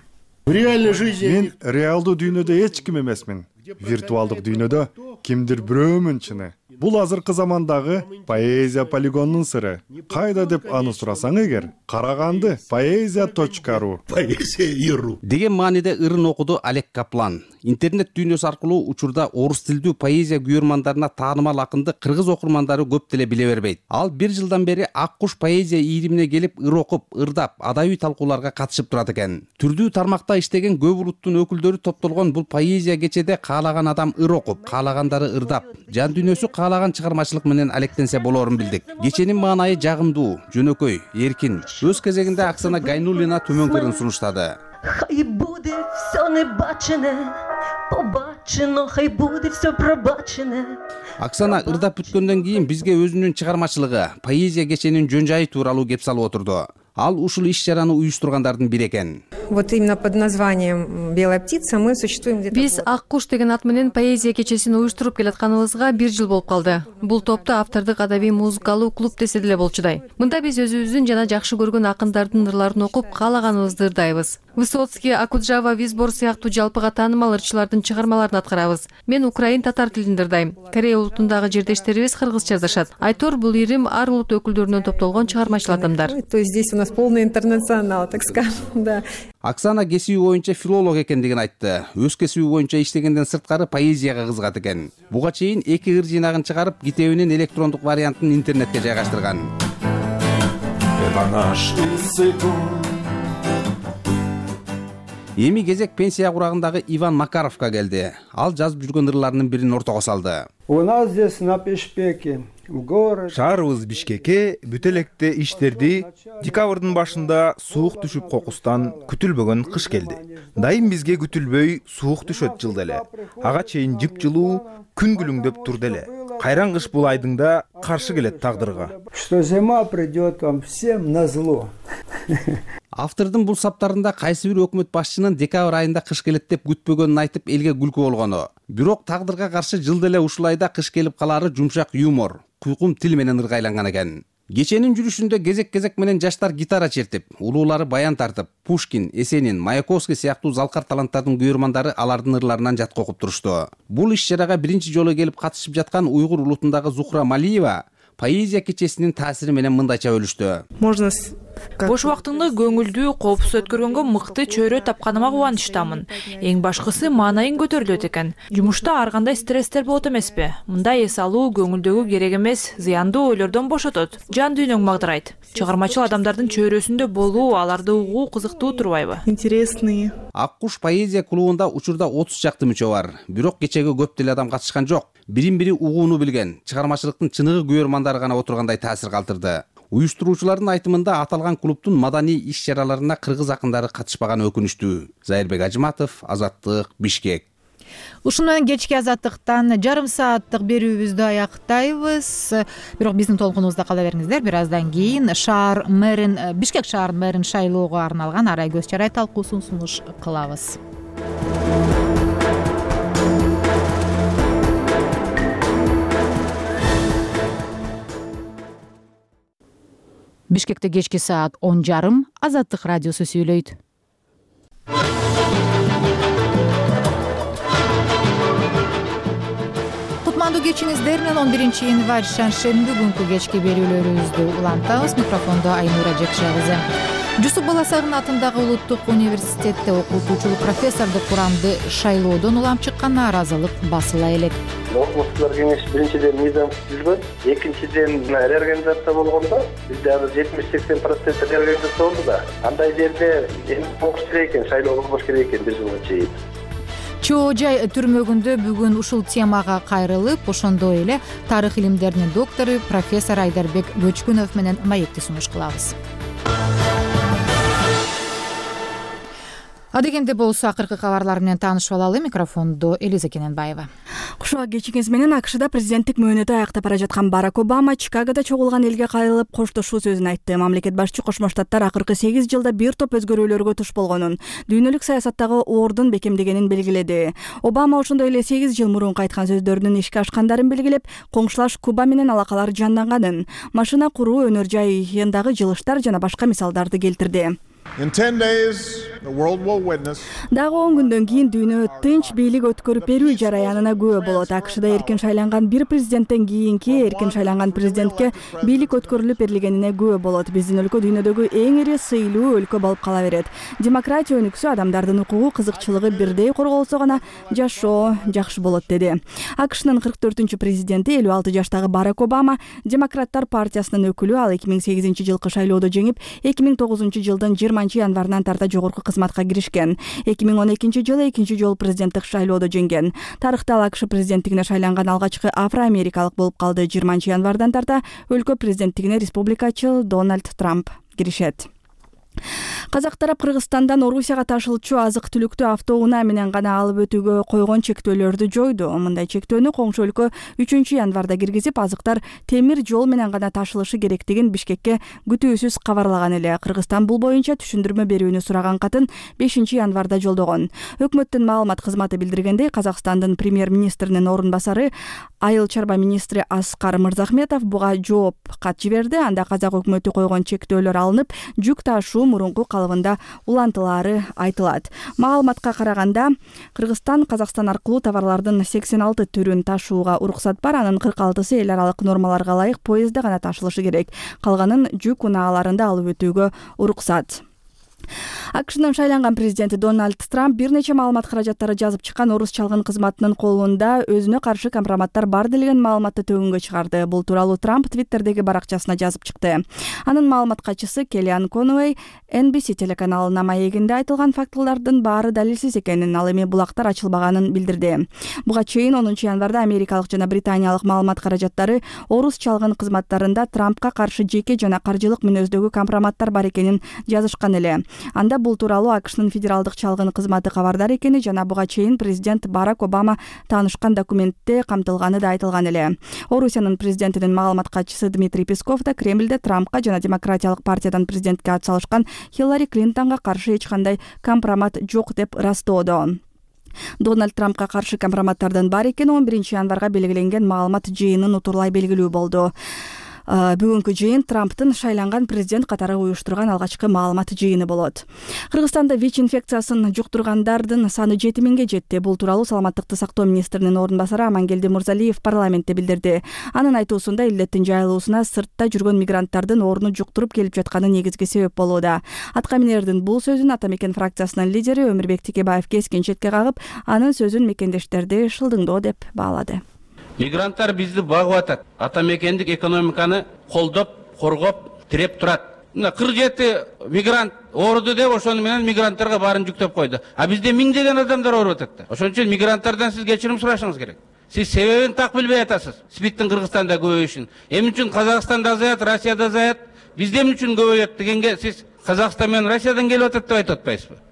Мен реалдуу дүйнөдө эч ким эмесмин. Виртуалдык дүйнөдө кимдир бирөөмүн чыны. Бул азыркы замандагы поэзия полигонунун сыры. Кайда деп аны сурасаң эгер, Караганды поэзия точка ру. Деген мааниде ырын окуду Олег Каплан. Интернет дүйнөсү аркылуу учурда орус тилдүү поэзия күйөрмандарына таанымал акынды кыргыз окурмандары көп деле биле бербейт. Ал бир жылдан бери Ак куш поэзия ийримине келип ыр окуп, ырдап, адабий талкууларга катышып турат экен. Түрдүү тармакта иштеген көп улуттун өкүлдөрү топтолгон бул поэзия кечеде каалаган адам ыр окуп, каалагандары ырдап, жан дүйнөсү каалаган чыгармачылык менен алектенсе болорун билдик. Кеченин маанайы жагымдуу, жөнөкөй, эркин. Өз кезегинде Оксана Гайнуллина төмөнкү ырын сунуштады. Хай буде все небачене, побачено, хай буде все пробачене. Оксана ырдап бүткөндөн кийин бизге өзүнүн чыгармачылыгы, поэзия кеченин жөн жайы тууралуу кеп салып отурду. Ал ушул иш-чараны уюштургандардын бири экен. Вот именно под названием «Белая птица» мы существуем где-то. Биз Ак куш деген ат менен поэзия кечесин уюштуруп келатканыбызга бир жыл болуп калды. Бул топту автордук адабий музыкалуу клуб десе деле болчудай. Мында биз өзүбүздүн жана жакшы көргөн акындардын ырларын окуп, каалаганыбызды ырдайбыз. Высоцкий, Акуджава, Визбор сыяктуу жалпыга таанымал ырчылардын чыгармаларын аткарабыз. Мен украин татар тилинде ырдайм. Корея улутундагы жердештерибиз кыргызча жазышат. Айтор бул ирим ар улут өкүлдөрүнөн топтолгон чыгармачыл адамдар. То есть здесь у нас полный интернационал, так скажем, да. Оксана кесиби боюнча филолог экендигин айтты. Өз кесиби боюнча иштегенден сырткары поэзияга кызыгат экен. Буга чейин эки ыр жыйнагын чыгарып, китебинин электрондук вариантын интернетке жайгаштырган. Эми кезек пенсия курагындагы Иван Макаровка келди. Ал жазып жүргөн ырларынын бирин ортого салды. У нас здесь на Пешпеке, в городе. Шаарыбыз Бишкекке бүт электе иштерди. Декабрдын башында суук түшүп кокустан күтүлбөгөн кыш келди. Дайым бизге күтүлбөй суук түшөт жылда эле. Ага чейин жыпжылуу, күн күлүңдөп турду эле. Кайран кыш бул айдыңда каршы келет тагдырга. Что зима придет вам всем на зло. Автордун бул саптарында кайсы бир өкмөт башчынын декабрь айында кыш келет деп күтпөгөнүн айтып элге күлкү болгону. Бирок тагдырга каршы жылда эле ушул айда кыш келип калаары жумшак юмор, куйкум тил менен ыргайланган экен. Кеченин жүрүшүндө кезек-кезек менен жаштар гитара чертип, улуулары баян тартып, Пушкин, Есенин, Маяковский сыяктуу залкар таланттардын күйөрмандары алардын ырларынан жатка окуп турушту. Бул иш-чарага биринчи жолу келип катышып жаткан уйгур улутундагы Зухра Малиева поэзия кечесинин таасири менен мындайча бөлүштү. Можно бош убактымды көңүлдүү, коопсуз өткөргөнгө мыкты чөйрө тапканыма кубанычтамын. Эң башкысы маанайың көтөрүлөт экен. Жумушта ар кандай стресстер болот эмеспи? Мындай эс алуу көңүлдөгү керек эмес, зыяндуу ойлордон бошотот. Жан дүйнөң магдырайт. Чыгармачыл адамдардын чөйрөсүндө болуу, аларды угуу кызыктуу турбайбы? Интересные. Ак куш поэзия клубунда учурда отуз чакты мүчө бар. Бирок кечеге көп деле адам катышкан жок. Бирин-бири угууну билген, чыгармачылыктын чыныгы күйөрмандары гана отургандай таасир калтырды. Уюштуруучулардын айтымында аталган клубтун маданий иш-чараларына кыргыз акындары катышпаганы өкүнүчтүү. Зайырбек Ажиматов, Азаттык, Бишкек. Ушуну менен кечки Азаттыктан жарым сааттык берүүбүздү аяктайбыз. Бирок биздин толкунубузда кала бериңиздер. Бир аздан кийин шаар мэрин, Бишкек шаарынын мэрин шайлоого арналган арай көз чарай талкуусун сунуш кылабыз. Бишкекте кечки саат он жарым Азаттык радиосу сүйлөйт. Кутмандуу кечиңиздер менен он биринчи январь шаршемби күнкү кечки берүүлөрүбүздү улантабыз. Микрофондо Айнура Жекшебиз. Жусуп Баласагын атындагы улуттук университетте окутуучулук профессордук курамды шайлоодон улам чыккан нааразылык басыла элек. Окумуштуулар кеңеши биринчиден мыйзам түзүлгөн, экинчиден реорганизация болгондо бизде азыр жетимиш сексен процент реорганизация болду да. Андай жерде эми болуш керек экен, шайлоо болбош керек экен бир жылга чейин. Чоо жай түрмөгүндө бүгүн ушул темага кайрылып, ошондой эле тарых илимдеринин доктору профессор Айдарбек Көчкүнов менен маекти сунуш кылабыз. Адегенде болсо акыркы кабарлар менен таанышып алалы. Микрофондо Элиза Кененбаева. Кушуга кечиңиз менен АКШда президенттик мөөнөтү аяктап бара жаткан Барак Обама Чикагода чогулган элге кайрылып коштошуу сөзүн айтты. Мамлекет башчы Кошмо Штаттар акыркы сегиз жылда бир топ өзгөрүүлөргө туш болгонун, дүйнөлүк саясаттагы ордун бекемдегенин белгиледи. Обама ошондой эле сегиз жыл мурунку айткан сөздөрүнүн ишке ашкандарын белгилеп, коңшулаш Куба менен алакалар жанданганын, машина куруу, өнөр жайындагы жылыштар жана башка мисалдарды келтирди. In ten days, the world will witness. Дагы он күндөн кийин дүйнө тынч бийлик өткөрүп берүү жараянына күбө болот. АКШда эркин шайланган бир президенттен кийинки эркин шайланган президентке бийлик өткөрүлүп берилгенине күбө болот. Биздин өлкө дүйнөдөгү эң ири сыйлуу өлкө болуп кала берет. Демократия өнүксө, адамдардын укугу, кызыкчылыгы бирдей корголсо гана жашоо жакшы болот деди. АКШнын кырк төртүнчү президенти элүү алты жаштагы Барак Обама Демократтар партиясынын өкүлү. Ал эки миң сегизинчи жылкы шайлоодо жеңип, эки миң тогузунчу жылдын жыйырманчы январынан тарта жогорку кызматка киришкен. эки миң он экинчи жылы экинчи жолу президенттик шайлоодо жеңген. Тарыхта ал АКШ президенттигине шайланган алгачкы афро-америкалык болуп калды. жыйырманчы январдан тарта өлкө президенттигине республикачыл Дональд Трамп киришет. Казак тарап Кыргызстандан Орусияга ташылчу азык-түлүктү автоунаа менен гана алып өтүүгө койгон чектөөлөрдү жойду. Мындай чектөөнү коңшу өлкө үчүнчү январда киргизип, азыктар темир жол менен гана ташылышы керектигин Бишкекке күтүүсүз кабарлаган эле. Кыргызстан бул боюнча түшүндүрмө берүүнү сураган катын бешинчи январда жолдогон. Өкмөттүн маалымат кызматы билдиргендей, Казакстандын премьер-министринин орун басары Айыл чарба министри Аскар Мырзахметов буга жооп кат жиберди. Анда казак өкмөтү койгон чектөөлөр алынып, жүк ташуу мурунку калыбында улантылаары айтылат. Маалыматка караганда, Кыргызстан Казакстан аркылуу товарлардын сексен алты түрүн ташууга уруксат бар. Анын кырк алтысы эл аралык нормаларга ылайык поездда гана ташылышы керек. Калганын жүк унааларында алып өтүүгө уруксат. АКШнын шайланган президенти Дональд Трамп бир нече маалымат каражаттары жазып чыккан орус чалгын кызматынын колунда өзүнө каршы компроматтар бар делген маалыматты төгүнгө чыгарды. Бул тууралуу Трамп Твиттердеги баракчасына жазып чыкты. Анын маалымат катчысы Келлиан Конуэй Эн Би Си телеканалына маегинде айтылган фактылардын баары далилсиз экенин, ал эми булактар ачылбаганын билдирди. Буга чейин онунчу январда америкалык жана британиялык маалымат каражаттары орус чалгын кызматтарында Трампка каршы жеке жана каржылык мүнөздөгү компроматтар бар экенин жазышкан эле. Анда бул тууралуу АКШнын федералдык чалгын кызматы кабардар экени жана буга чейин президент Барак Обама таанышкан документте камтылганы да айтылган эле. Орусиянын президентинин маалымат катчысы Дмитрий Песков да Кремльде Трампка жана Демократиялык партиядан президентке атсалышкан Хиллари Клинтонго каршы эч кандай компромат жок деп ырастоодо. Дональд Трампка каршы компроматтардын бар экени он биринчи январга белгиленген маалымат жыйынын утурлай белгилүү болду. Бүгүнкү жыйын Трамптын шайланган президент катары уюштурган алгачкы маалымат жыйыны болот. Кыргызстанда ВИЧ инфекциясын жуктургандардын саны жети миңге жетти. Бул тууралуу саламаттыкты сактоо министринин орун басары Амангелди Мурзалиев парламентте билдирди. Анын айтуусунда илдеттин жайылуусуна сыртта жүргөн мигранттардын орну жуктуруп келип жатканы негизги себеп болууда. Атка минердин бул сөзүн Ата Мекен фракциясынын лидери Өмүрбек Текебаев кескин четке кагып, анын сөзүн мекендештерди шылдыңдоо деп баалады. Мигранттар бизди багып атат. Ата мекендик экономиканы колдоп, коргоп, тиреп турат. Мына кырк жети мигрант ооруду деп ошону менен мигранттарга баарын жүктөп койду. А бизде миңдеген адамдар ооруп атат да. Ошон үчүн мигранттардан сиз кечирим сурашыңыз керек. Сиз себебин так билбей атасыз. СПИДтин Кыргызстанда көбөйүшүн. Эмне үчүн Казакстанда азаят, Россияда азаят, бизде эмне үчүн көбөйөт дегенге сиз Казакстан менен Россиядан келип атат деп айтып атпайсызбы?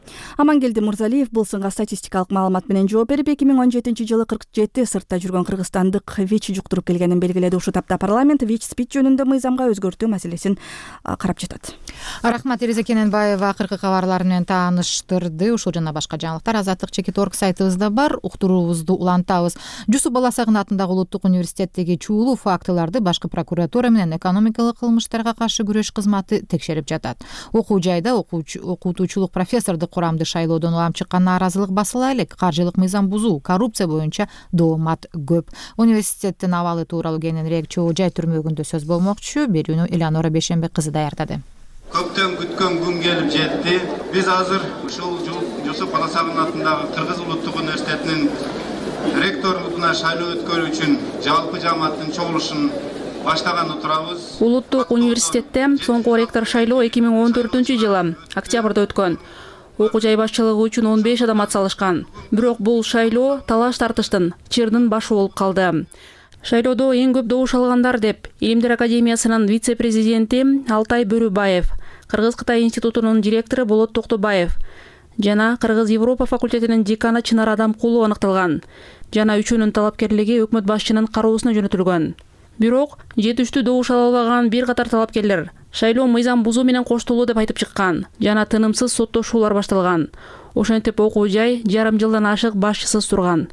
Амангелди Мурзалиев бул сынга статистикалык маалымат менен жооп берип, эки миң он жетинчи жылы кырк жети сыртта жүргөн кыргызстандык ВИЧ жуктуруп келгенин белгиледи. Ушул тапта парламент ВИЧ-СПИД жөнүндө мыйзамга өзгөртүү маселесин карап жатат. Рахмат, Тереза Кененбаева акыркы кабарлар менен тааныштырды. Ушул жана башка жаңылыктар Азаттык чекит точка орг сайтыбызда бар. Уктуруубузду улантабыз. Жусуп Баласагын атындагы Улуттук университеттеги чуулуу фактыларды башкы прокуратура менен экономикалык кылмыштарга каршы күрөш кызматы текшерип жатат. Окуу жайда окутуучулук профессордук курамды шайлоодон улам чыккан нааразылык басыла элек. Каржылык мыйзам бузуу, коррупция боюнча доомат көп. Университеттин абалы тууралуу кененирээк чоо жай түрмөгүндө сөз болмокчу. Берүүнү Элеонора Бейшенбек кызы даярдады. Көптөн күткөн күн келип жетти. Биз азыр ушул Жусуп Баласагын атындагы Кыргыз Улуттук университетинин ректорлугуна шайлоо өткөрүү үчүн жалпы жамааттын чогулушун баштаган турабыз. Улуттук университетте соңку ректор шайлоо эки миң он төртүнчү жылы октябрда өткөн. Окуу жай башчылыгы үчүн он беш адам атсалышкан. Бирок бул шайлоо талаш тартыштын чырдын башы болуп калды. Шайлоодо эң көп добуш алгандар деп Илимдер академиясынын вице-президенти Алтай Бөрүбаев, Кыргыз-Кытай институтунун директору Болот Токтобаев жана Кыргыз-Европа факультетинин деканы Чынар Адамкулу аныкталган. Жана үчөөнүн талапкерлиги өкмөт башчынын кароосуна жөнөтүлгөн. Бирок жетиштүү добуш ала албаган бир катар талапкерлер шайлоо мыйзам бузуу менен коштолуу деп айтып чыккан жана тынымсыз соттошуулар башталган. Ошентип окуу жай жарым жылдан ашык башчысыз турган.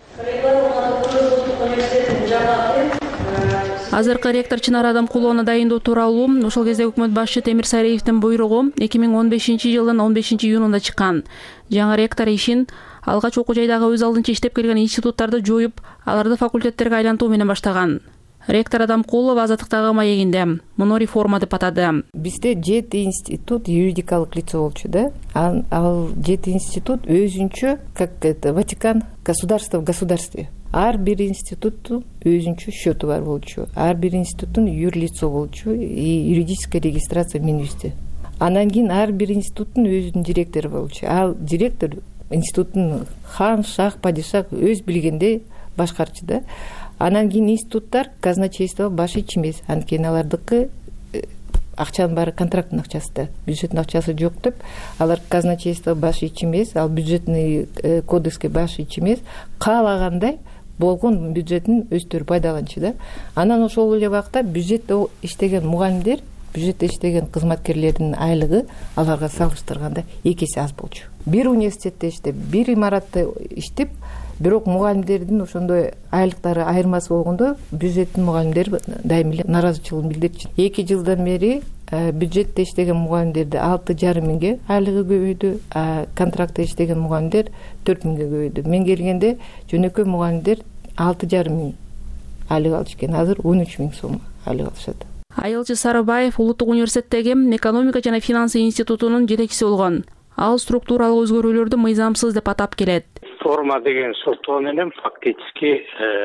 Азыркы ректор Чынар Адамкулууну дайындоо тууралуу ошол кезде өкмөт башчы Темир Сайреевдин буйругу эки миң он бешинчи жылдын он бешинчи июнунда чыккан. Жаңы ректор ишин алгач окуу жайдагы өз алдынча иштеп келген институттарды жоюп, аларды факультеттерге айлантуу менен баштаган. Ректор Адамкулова Азаттыктагы маегинде муну реформа деп атады. Бизде жети институт юридикалык лицо болчу да. Ал жети институт өзүнчө, как это Ватикан, государство в государстве. Ар бир институттун өзүнчө счету бар болчу. Ар бир институттун юрлицо болчу и юридическая регистрация в Минюсте. Анан кийин ар бир институттун өзүнүн директору болчу. Ал директор институттун хан, шах, падишах өз билгендей башкарчу да. Анан кийин институттар казначейство баш ич эмес. Анткени алардыкы акчанын баары контракттын акчасы да. Бюджеттин акчасы жок деп, алар казначейство баш ич эмес, ал бюджетный кодекске баш ич эмес, каалагандай болгон бюджеттин өздөрү пайдаланчу да. Анан ошол эле убакта бюджетте иштеген мугалимдер, бюджетте иштеген кызматкерлердин айлыгы аларга салыштырганда эки эсе аз болчу. Бир университетте иштеп, бир имаратта иштеп, бирок мугалимдердин ошондой айлыктары айырмасы болгондо бюджеттин мугалимдери дайыма эле нааразычылыгын билдирчү. эки жылдан бери бюджетте иштеген мугалимдерди алты жарым миңге айлыгы көбөйдү, а контрактта иштеген мугалимдер төрт миңге көбөйдү. Мен келгенде жөнөкөй мугалимдер алты жарым миң айлык алыш экен, азыр он үч миң сом айлык алышат. Айылчы Сарыбаев Улуттук университеттеги экономика жана финансы институтунун жетекчиси болгон. Ал структуралык өзгөрүүлөрдү мыйзамсыз деп атап келет. Реформа деген соттоо менен фактически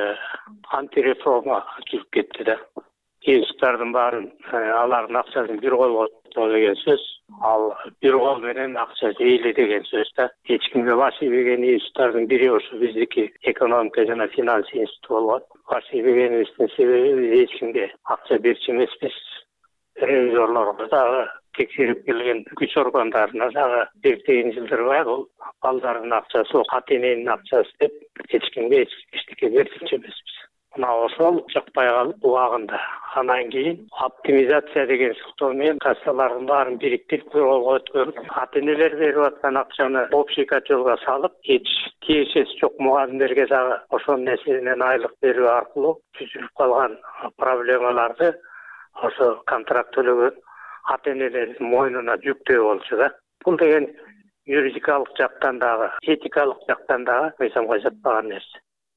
антиреформа жүрүп кетти да. Институттардын баарын алардын акчасын бир колго деген сөз, ал бир кол менен акча жейли деген сөз да. Эч кимге баш ийбеген институттардын бири ошо биздики экономика жана финансы институту болгон. Баш ийбегенибиздин себеби эч кимге акча берчү эмеспиз. Ревизорлорго дагы текшерип келген күч органдарына дагы бир тыйын жылдырбай бул балдардын акчасы, ата эненин акчасы деп эч кимге эчтеке берчү эмеспиз. Мына ошол жакпай калып убагында. Анан кийин оптимизация деген соттоо менен кассалардын баарын бириктирип колго өткөрүп, ата энелер берип аткан акчаны общий котелго салып, эч тиешеси жок мугалимдерге дагы ошол нерседен айлык берүү аркылуу түзүлүп калган проблемаларды ошо контракт төлөгөн ата энелердин мойнуна жүктөө болчу да. Бул деген юридикалык жактан дагы, этикалык жактан дагы мыйзамга жатпаган нерсе.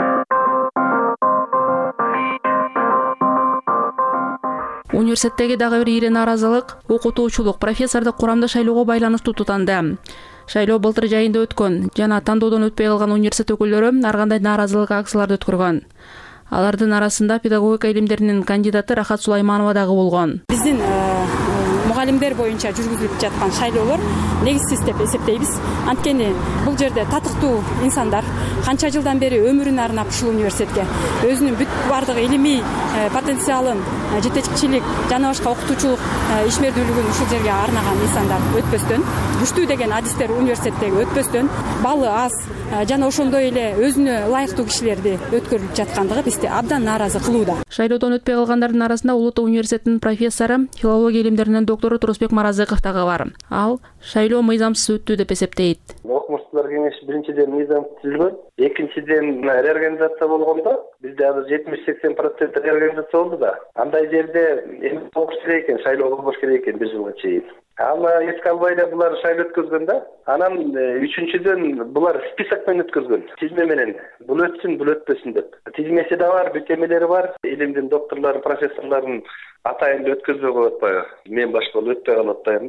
Университеттеги дагы бир ири нааразылык окутуучулук профессордук курамда шайлоого байланыштуу тутанды. Шайлоо былтыр жайында өткөн жана тандоодон өтпөй калган университет өкүлдөрү ар кандай нааразылык акцияларды өткөргөн. Алардын арасында педагогика илимдеринин кандидаты Рахат Сулайманова дагы болгон. Биздин мугалимдер боюнча жүргүзүлүп жаткан шайлоолор негизсиз деп эсептейбиз. Анткени бул жерде татыктуу инсандар канча жылдан бери өмүрүн арнап ушул университетке өзүнүн бүт баардык илимий потенциалын, жетекчилик жана башка окутуучулук ишмердүүлүгүн ушул жерге арнаган инсандар өтпөстөн, күчтүү деген адистер университеттеги өтпөстөн, балы аз жана ошондой эле өзүнө ылайыктуу кишилерди өткөрүлүп жаткандыгы бизди абдан нааразы кылууда. Шайлоодон өтпөй калгандардын арасында Улуу Тоо университетинин профессору, филология илимдеринин доктору Турусбек Маразыков дагы бар. Ал шайлоо мыйзамсыз өттү деп эсептейт. Окумуштуулар кеңеши биринчиден мыйзамсыз түзүлгөн, экинчиден реорганизация болгондо бизде азыр жетимиш сексен процент реорганизация болду да. Андай жерде эми болуш керек экен, шайлоо болбош керек экен бир жылга чейин. Аны эске албай эле булар шайлоо өткөзгөн да. Анан үчүнчүдөн булар список менен өткөзгөн. Тизме менен бул өтсүн, бул өтпөсүн деп. Тизмеси да бар, бүтөмөлөрү бар. Илимдин докторлору, профессорлорун атайын өткөзбөй коюп атпайбы? Мен башка өтпөй калып атайын.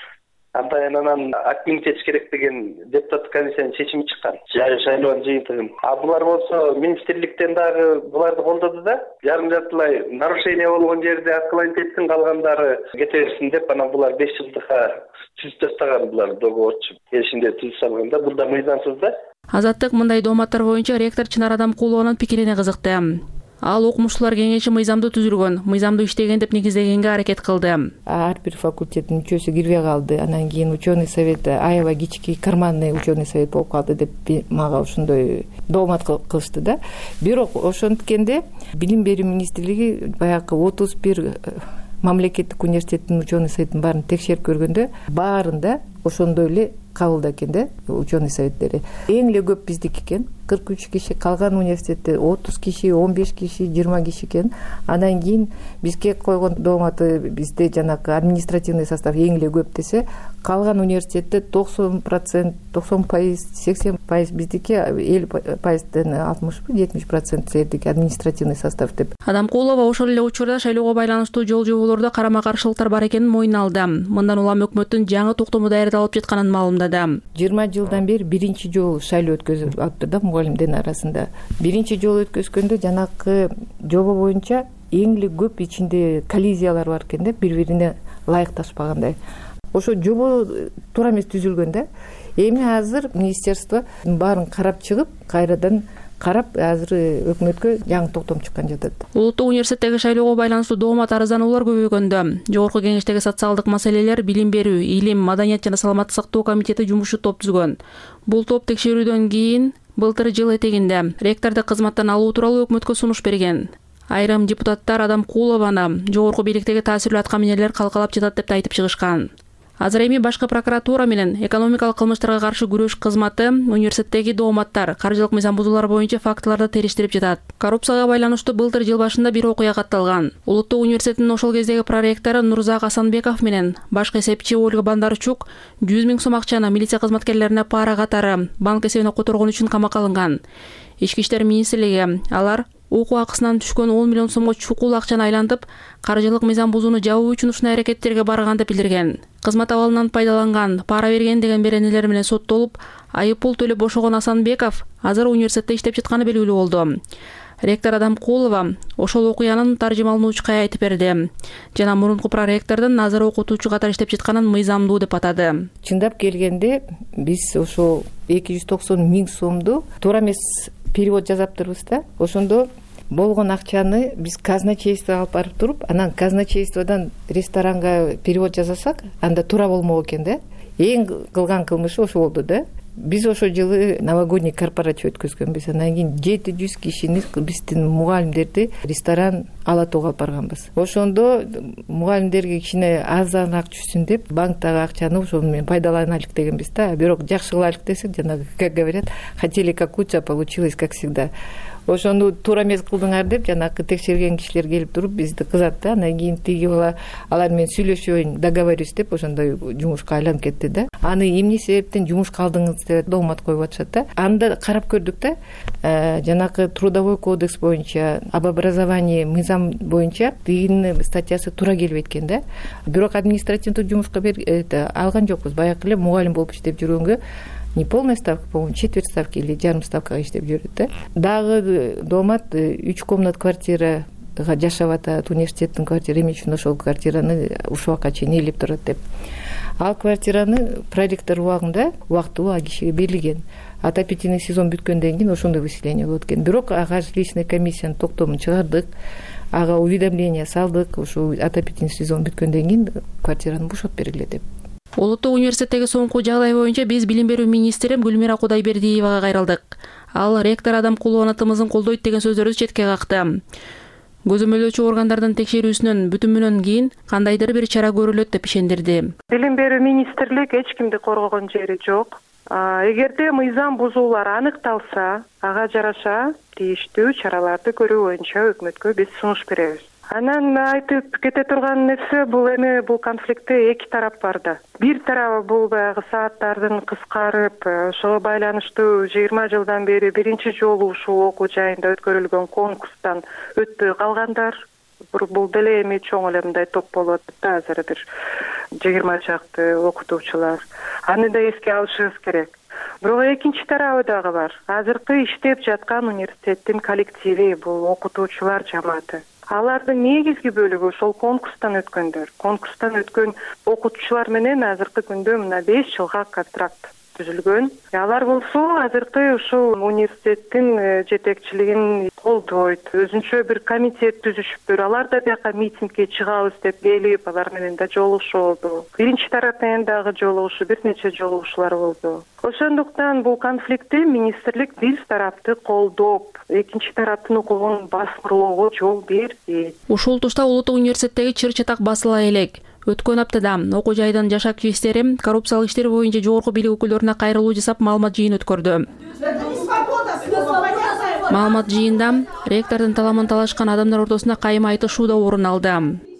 Антайын анан акмин чечиш керек деген депутаттык комиссиянын чечими чыккан. Шайлоонун жыйынтыгын. А булар болсо министрликтен дагы буларды колдоду да, жарым жартылай нарушение болгон жерде аткылайын кетсин, калгандары кете берсин деп, анан булар беш жылдыкка түзүп тастаган, булар договорчу. Келишимде түзүп салганда, бул да мыйзамсыз да. Азаттык мындай дооматтар боюнча ректор Чынар Адамкулованын пикирине кызыкты. Ал окумуштуулар кеңеши мыйзамдуу түзүлгөн, мыйзамдуу иштеген деп негиздегенге аракет кылды. Ар бир факультеттин мүчөсү кирбей калды. Анан кийин ученый совет, аябай кички карманный ученый совет болуп калды деп мага ошондой доомат кылышты да. Бирок ошонткенде билим берүү министрлиги баягы отуз бир мамлекеттик университеттин ученый советтин баарын текшерип көргөндө баарында ошондой эле кабылда экен да ученый советтери. Эң эле көп биздики экен. кырк үч киши, калган университетте отуз киши, он беш киши, жыйырма киши экен. Андан кийин бизге койгон дооматы бизде жанагы административный состав эң эле көп десе, калган университетте токсон процент, токсон пайыз, сексен пайыз биздики, элүү пайыздан алтымыш, жетимиш процент сиздики административный состав деп. Адамкулова ошол эле учурда шайлоого байланыштуу жол жоболордо карама каршылыктар бар экенин мойнуна алды. Мындан улам өкмөттүн жаңы токтому даярдалып жатканын маалымдады. жыйырма жылдан бери биринчи жолу шайлоо өткөзүп атты да мугалимдердин арасында. Биринчи жолу өткөзгөндө жанагы жобо боюнча эң эле көп ичинде коллизиялар бар экен да, бири-бирине ылайыкташпагандай. Ошо жобо туура эмес түзүлгөн да. Эми азыр министерство баарын карап чыгып, кайрадан карап азыр өкмөткө жаңы токтом чыккан жатат. Улуттук университеттеги шайлоого байланыштуу доомат арыздануулар көбөйгөндө Жогорку кеңештеги социалдык маселелер, билим берүү, илим, маданият жана саламаттык сактоо комитети жумушчу топ түзгөн. Бул топ текшерүүдөн кийин былтыр жыл этегинде ректорду кызматтан алуу тууралуу өкмөткө сунуш берген. Айрым депутаттар Адамкулованы жогорку бийликтеги таасирлүү аткаминерлер калкалап жатат деп айтып чыгышкан. Азыр эми башкы прокуратура менен экономикалык кылмыштарга каршы күрөш кызматы университеттеги дооматтар, каржылык мыйзам бузуулар боюнча фактыларды териштирип жатат. Коррупцияга байланыштуу былтыр жыл башында бир окуя катталган. Улуттук университеттин ошол кездеги проректору Нурзак Асанбеков менен башкы эсепчи Ольга Бандарчук жүз миң сом акчаны милиция кызматкерлерине пара катары банк эсебине которгон үчүн камакка алынган. Ички иштер министрлиги алар окуу акысынан түшкөн он миллион сомго чукул акчаны айлантып, каржылык мыйзам бузууну жабуу үчүн ушундай аракеттерге барган деп билдирген. Кызмат абалынан пайдаланган, пара берген деген беренелер менен соттолуп, айып пул төлөп бошогон Асанбеков азыр университетте иштеп жатканы белгилүү болду. Ректор Адамкулова ошол окуянын таржымалануучуга айтып берди жана мурунку проректордун азыр окутуучу катары иштеп жатканын мыйзамдуу деп атады. Чындап келгенде биз ошол эки жүз токсон миң сомду туура эмес перевод жазаптырбыз да. Ошондо болгон акчаны биз казначействого алып барып туруп, анан казначействодон ресторанга перевод жасасак, анда туура болмок экен да. Эң кылган кылмышы ошо болду да. Биз ошо жылы новогодний корпоратив өткөзгөнбүз. Анан кийин жети жүз кишини биздин мугалимдерди ресторан Ала Тоого алып барганбыз. Ошондо мугалимдерге кичине арзаныраак түшсүн деп банктагы акчаны ошол менен пайдаланайлык дегенбиз да. Бирок жакшы кылайлык десек, жанагы как говорят, хотели как лучше, получилось как всегда. Ошону туура эмес кылдыңар деп жанагы текшерген кишилер келип туруп бизди кызат да. Анан кийин тиги бала алар менен сүйлөшөйүн, договорюсь деп ошондой жумушка айланып кетти да. Аны эмне себептен жумушка алдыңыз деп доомат коюп атышат да. Анда карап көрдүк да, жанагы трудовой кодекс боюнча, об образовании мыйзам боюнча тигинин статьясы туура келбейт экен да. Бирок административдик жумушка алган жокпуз. Баягы эле мугалим болуп иштеп жүргөнгө не полная ставка, по-моему, четверть ставки или жарым ставкага иштеп жүрөт да. Дагы доомат үч комнат квартира жашап атат, университеттин квартира эми үчүн ошол квартираны ушул убакка чейин ээлеп турат деп. Ал квартираны проректор убагында убактылуу а кишиге берилген. Отопительный сезон бүткөндөн кийин ошондой выселение болот экен. Бирок ага жилищный комиссиянын токтомун чыгардык, ага уведомление салдык, ошо отопительный сезон бүткөндөн кийин квартираны бошотуп бергиле деп. Улуттук университеттеги соңку жагдай боюнча биз билим берүү министри Гүлмира Кудайбердиевага кайрылдык. Ал ректор адам кулубанатымызын колдойт деген сөздөрдү четке какты. Көзөмөлдөөчү органдардын текшерүүсүнөн бүтүмүнөн кийин кандайдыр бир чара көрүлөт деп ишендирди. Билим берүү министрлик эч кимди коргогон жери жок. Эгерде мыйзам бузуулар аныкталса, ага жараша тийиштүү чараларды көрүү боюнча өкмөткө биз сунуш беребиз. Анан айтып кете турган нерсе бул эми бул конфликтте эки тарап бар да. Бир тарабы бул баягы сааттардын кыскарып, ошого байланыштуу жыйырма жылдан бери биринчи жолу ушул окуу жайында өткөрүлгөн конкурстан өтпөй калгандар. Бул деле эми чоң эле мындай топ болуп атат да, азыр бир жыйырма чакты окутуучулар. Аны да эске алышыбыз керек. Бирок экинчи тарабы дагы бар. Азыркы иштеп жаткан университеттин коллективи, бул окутуучулар жамааты. Алардын негизги бөлүгү ошол конкурстан өткөндөр. Конкурстан өткөн окутуучулар менен азыркы күндө мына беш жылга контракт түзүлгөн. Алар болсо азыркы ушул университеттин жетекчилигин колдойт. Өзүнчө бир комитет түзүшүптүр. Алар да бияка митингге чыгабыз деп келип, алар менен да жолугушуулду. Биринчи тарап менен дагы жолугушуу, бир нече жолугушуулар болду. Ошондуктан бул конфликтте министрлик бир тарапты колдоп, экинчи тараптын укугун баскыроого жол берди. Ушул тушта Улуттук университеттеги чыр чатак басыла элек. Өткөн аптада окуу жайдын жаш активисттери коррупциялык иштер боюнча жогорку бийлик өкүлдөрүнө кайрылуу жасап маалымат жыйын өткөрдү. Маалымат жыйында ректордун таламын талашкан адамдар ортосунда кайым айтышуу да орун алды.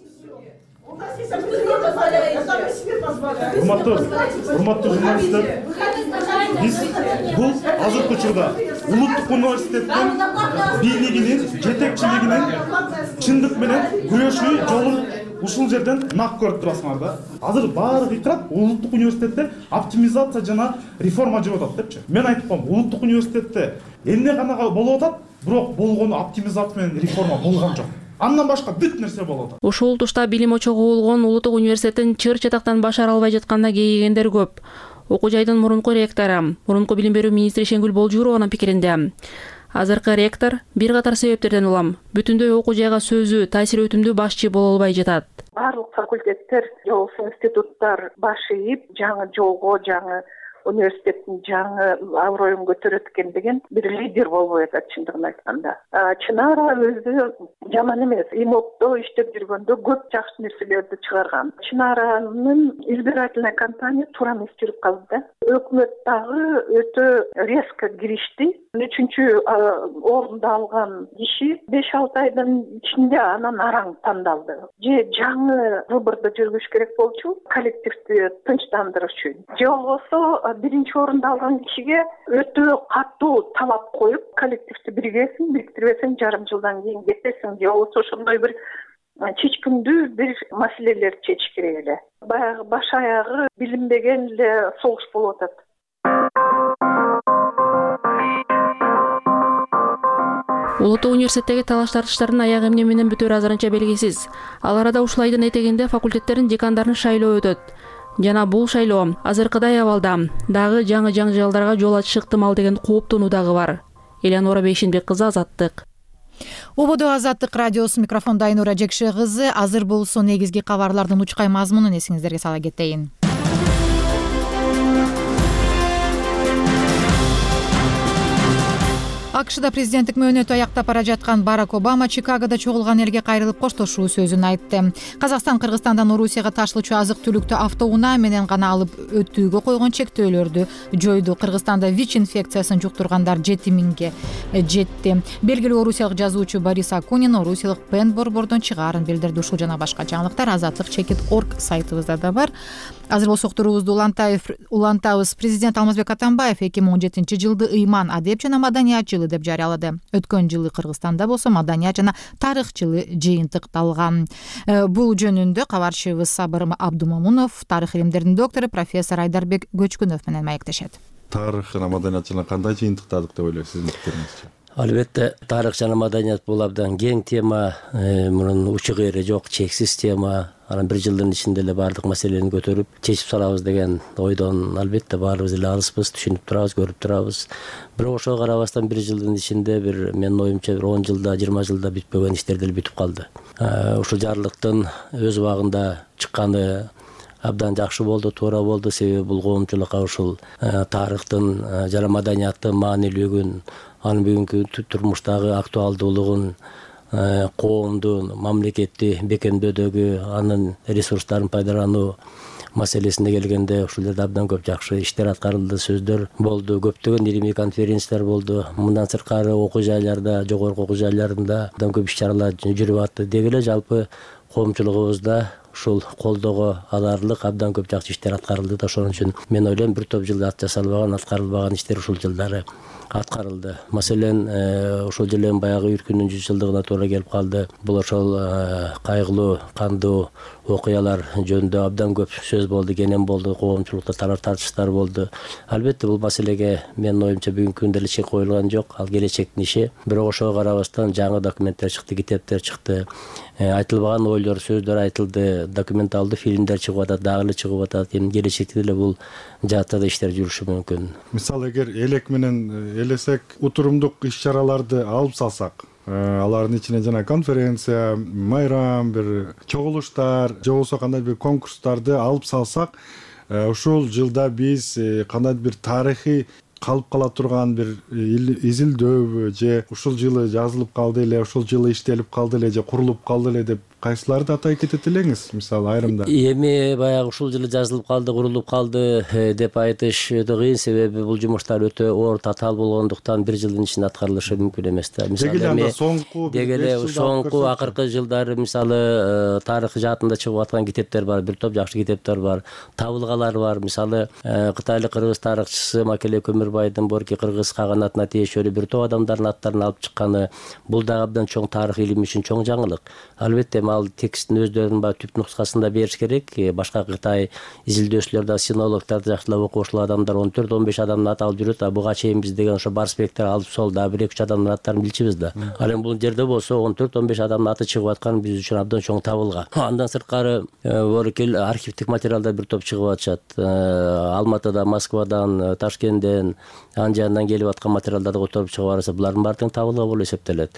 Урматтуу, урматтуу журналисттер, биз бул азыркы учурда Улуттук университеттин бийлигинин, жетекчилигинин чындык менен күрөшүү жолун ушул жерден нак көрүп турасыңар да. Азыр баары икрат Улуттук университетте оптимизация жана реформа жүрүп атат депчи. Мен айтып коем, Улуттук университетте эмне гана болуп атат, бирок болгону оптимизация менен реформа болгон жок. Андан башка бүт нерсе болуп атат. Ушул тушта билим очогу болгон Улуттук университеттин чыр чатактан башара албай жатканда кейигендер көп. Окуу жайдын мурунку ректору, мурунку билим берүү министри Шенгүл Болжуурованын пикиринде азыркы ректор бир катар себептерден улам бүтүндөй окуу жайга сөзү, таасир өтүмдүү башчы боло албай жатат. Барлык факультеттер же болбосо институттар баш ийип, жаңы жолго, жаңы университеттин жаңы аброюн көтөрөт экен деген бир лидер болбой атат чындыгын айтканда. Чынара өзү жаман эмес. Имопто иштеп жүргөндө көп жакшы нерселерди чыгарган. Чынаранын избирательный кампания туура эмес жүрүп калды да. Өкмөт дагы өтө резко киришти. Үчүнчү орунду алган киши беш алты айдын ичинде анан араң тандалды. Же жаңы выборду жүргүш керек болчу, коллективди тынчтандырыш үчүн. Же болбосо биринчи орунду алган кишиге өтө катуу талап коюп, коллективди биргесиң, бириктирбесең жарым жылдан кийин кетесиң, же болбосо ошондой бир чечкиндүү бир маселелерди чечиш керек эле. Баягы баш аягы билинбеген эле согуш болуп атат. Улуттук университеттеги талаш тартыштардын аяк эмне менен бүтөрү азырынча белгисиз. Ал арада ушул айдын этегинде факультеттердин декандарын шайлоо өтөт. Жана бул шайлоо азыркыдай абалда дагы жаңы жаңжалдарга жол ачышы ыктымал деген кооптонуу дагы бар. Элеонора Бейшенбек кызы, Азаттык. Ободо Азаттык радиосу, микрофондо Айнура Жекше кызы. Азыр болсо негизги кабарлардын учкай мазмунун эсиңиздерге сала кетейин. АКШда президенттик мөөнөтү аяктап бара жаткан Барак Обама Чикагода чогулган элге кайрылып коштошуу сөзүн айтты. Казакстан Кыргызстандан Орусияга ташылуучу азык-түлүктү автоунаа менен гана алып өтүүгө койгон чектөөлөрдү жойду. Кыргызстанда ВИЧ инфекциясын жуктургандар жети миңге жетти. Белгилүү орусиялык жазуучу Борис Акунин орусиялык Пен борбордон чыгаарын билдирди. Ушул жана башка жаңылыктар азаттык чекит точка орг сайтыбызда да бар. Азыр болсо уктуруубузду улантабыз. Президент Алмазбек Атамбаев эки миң он жетинчи жылды ыйман, адеп жана маданият жылы деп жарыялады. Өткөн жылы Кыргызстанда болсо маданият жана тарых жылы жыйынтыкталган. Бул жөнүндө кабарчыбыз Сабыр Абдумомунов тарых илимдеринин доктору профессор Айдарбек Көчкүнов менен маектешет. Тарых жана маданият жылын кандай жыйынтыктадык деп ойлойсуз, сиздин пикириңизче? Албетте тарых жана маданият бул абдан кең тема, мунун учу кайры жок, чексиз тема. Анан бир жылдын ичинде эле баардык маселени көтөрүп чечип салабыз деген ойдон албетте баарыбыз эле алыспыз, түшүнүп турабыз, көрүп турабыз. Бирок ошого карабастан бир жылдын ичинде бир менин оюмча бир он жылда, жыйырма жылда бүтпөгөн иштер деле бүтүп калды. Ушул жарлыктын өз убагында чыкканы абдан жакшы болду, туура болду. Себеби бул коомчулукка ушул тарыхтын жана маданияттын маанилүүлүгүн, анын бүгүнкү турмуштагы актуалдуулугун, коомдун, мамлекетти бекемдөөдөгү анын ресурстарын пайдалануу маселесине келгенде ушул жерде абдан көп жакшы иштер аткарылды, сөздөр болду, көптөгөн илимий конференциялар болду. Мындан сырткары окуу жайларда, жогорку окуу жайларында абдан көп иш-чаралар жүрүп атты. Деги эле жалпы коомчулугубузда ушул колдоого аларлык абдан көп жакшы иштер аткарылды да, ошон үчүн мен ойлойм бир топ жылда ат жасалбаган, аткарылбаган иштер ушул жылдары аткарылды. Маселен, ошол жылы баягы үркүнүн жүз жылдыгына туура келип калды. Бул ошол кайгылуу, кандуу окуялар жөнүндө абдан көп сөз болду, кенен болду, коомчулукта талаш тартыштар болду. Албетте бул маселеге менин оюмча бүгүнкү күндө эле чек коюлган жок, ал келечектин иши. Бирок ошого карабастан жаңы документтер чыкты, китептер чыкты. Айтылбаган ойлор, сөздөр айтылды, документалдуу фильмдер чыгып атат, дагы эле чыгып атат. Эми келечекте деле бул жаатта да иштер жүрүшү мүмкүн. Мисалы эгер элек менен элесек утурумдук иш-чараларды алып салсак, алардын ичине жана конференция, майрам, бир чогулуштар, же болбосо кандай бир конкурстарды алып салсак, ушул жылда биз кандай бир тарыхый калып кала турган бир изилдөөбү, же ушул жылы жазылып калды эле, ушул жылы иштелип калды эле, же курулуп калды эле деп кайсыларды атай кетет элеңиз, мисалы айрымда? Эми баягы ушул жылы жазылып калды, курулуп калды деп айтыш өтө кыйын, себеби бул жумуштар өтө оор, татаал болгондуктан бир жылдын ичинде аткарылышы мүмкүн эмес да. Деги эле соңку деги эле соңку акыркы жылдары мисалы тарых жаатында чыгып аткан китептер бар, бир топ жакшы китептер бар, табылгалар бар. Мисалы кытайлык кыргыз тарыхчысы Макеле Көмүрбайдын Борки кыргыз каганатына тиешелүү бир топ адамдардын аттарын алып чыкканы, бул дагы абдан чоң тарых илими үчүн чоң жаңылык. Албетте ал тексттин өздөрүнүн баягы түп нускасында бериш керек. Башка Кытай изилдөөчүлөр да, синологдор да жакшылап окуп ушул адамдар он төрт он беш адамдын аты алып жүрөт. А буга чейин биз деген ошо барспектер алып сол дагы бир эки үч адамдын аттарын билчүбүз да. Ал эми бул жерде болсо он төрт он беш адамдын аты чыгып аткан биз үчүн абдан чоң табылга. Андан сырткары Боркел архивдик материалдар бир топ чыгып атышат. Алматыда, Москвадан, Ташкенттен, Анжандан келип аткан материалдарды которуп чыгып барса, булардын баардыгы табылга болуп эсептелет.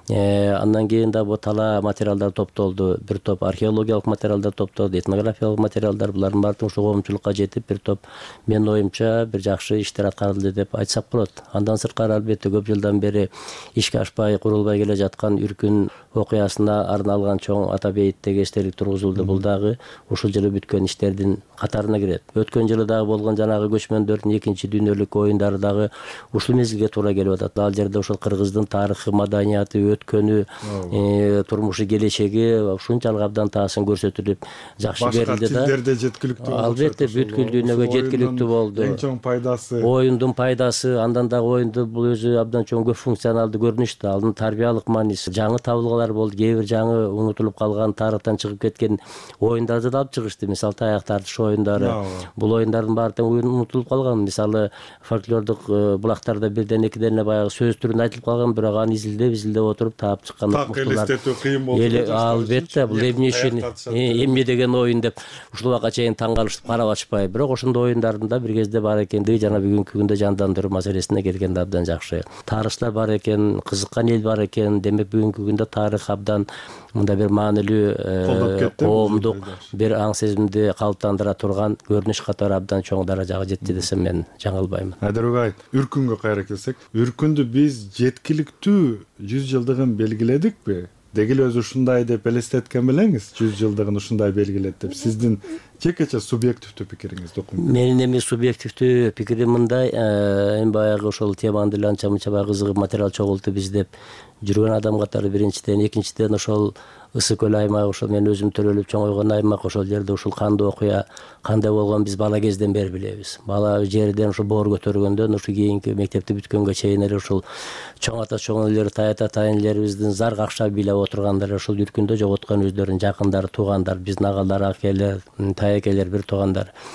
Андан кийин да бул тала материалдар топтолду, бир топ археологиялык материалдар топтолду, этнографиялык материалдар, булардын баардыгы ушул коомчулукка жетип, бир топ менин оюмча бир жакшы иштер аткарылды деп айтсак болот. Андан сырткары албетте көп жылдан бери ишке ашпай, курулбай келе жаткан Үркүн окуясына арналган чоң ата бейиттеги эстелик тургузулду. Бул дагы ушул жылы бүткөн иштердин катарына кирет. Өткөн жылы дагы болгон жанагы көчмөндөрдүн экинчи дүйнөлүк оюндары дагы ушул мезгилге туура келип атат. Ал жерде ушул кыргыздын тарыхы, маданияты, өткөнү, турмушу, келечеги ушунчалык абдан таасын көрсөтүлүп жакшы берилди да. Башка тилдерде жеткиликтүү болду. Албетте бүткүл дүйнөгө жеткиликтүү болду. Эң чоң пайдасы оюндун пайдасы, андан дагы оюнду бул өзү абдан чоң көп функционалдуу көрүнүш да. Анын тарбиялык мааниси, жаңы табылгалар болду, кээ бир жаңы унутулуп калган, тарыхтан чыгып кеткен оюндарды да алып чыгышты. Мисалы таяк тартыш оюндары. Бул оюндардын баардыгы унутулуп калган. Мисалы фольклордук булактарда бирден экиден эле баягы сөз түрүндө айтылып калган, бирок аны изилдеп, изилдеп отуруп таап чыккан окумуштуулар. Так элестетүү кыйын болду. Албетте, бул эмне үчүн, эмне деген оюн деп ушул убакка чейин таң калышып карап атышпай. Бирок ошондой оюндардын да бир кезде бар экендиги жана бүгүнкү күндө жандандыруу маселесине келгенде абдан жакшы. Тарыхчылар бар экен, кызыккан эл бар экен. Демек бүгүнкү күндө тарых абдан мында бир маанилүү коомдук бир аң сезимди калыптандыра турган көрүнүш катары абдан чоң даражага жетти десем мен жаңылбаймын. Айдарбек, Үркүнгө кайра келсек, Үркүндү биз жеткиликтүү жүз жылдыгын белгиледикпи? Деги эле өзү ушундай деп элестеткен белеңиз, жүз жылдыгын ушундай белгилет деп. Сиздин жекече субъективдүү пикириңиз документ. Менин эми субъективдүү пикирим мындай, эми баягы ошол теманы деле анча мынча баягы кызыгып материал чогултуп издеп жүргөн адам катары биринчиден, экинчиден ошол Ысык көл аймагы, ошол мен өзүм төрөлүп чоңойгон аймак, ошол жерде ушул кандуу окуя кандай болгон биз бала кезден бери билебиз. Бала жерден ушул боор көтөргөндөн ушу кийинки мектепти бүткөнгө чейин эле ушул чоң ата чоң элер, тайата тайынелерибиздин зар какшап бийлеп отургандары ушул Үркүндө жоготкон өздөрүнүн жакындары, туугандары, биздин агалар, акелер, таекелер, бир туугандар.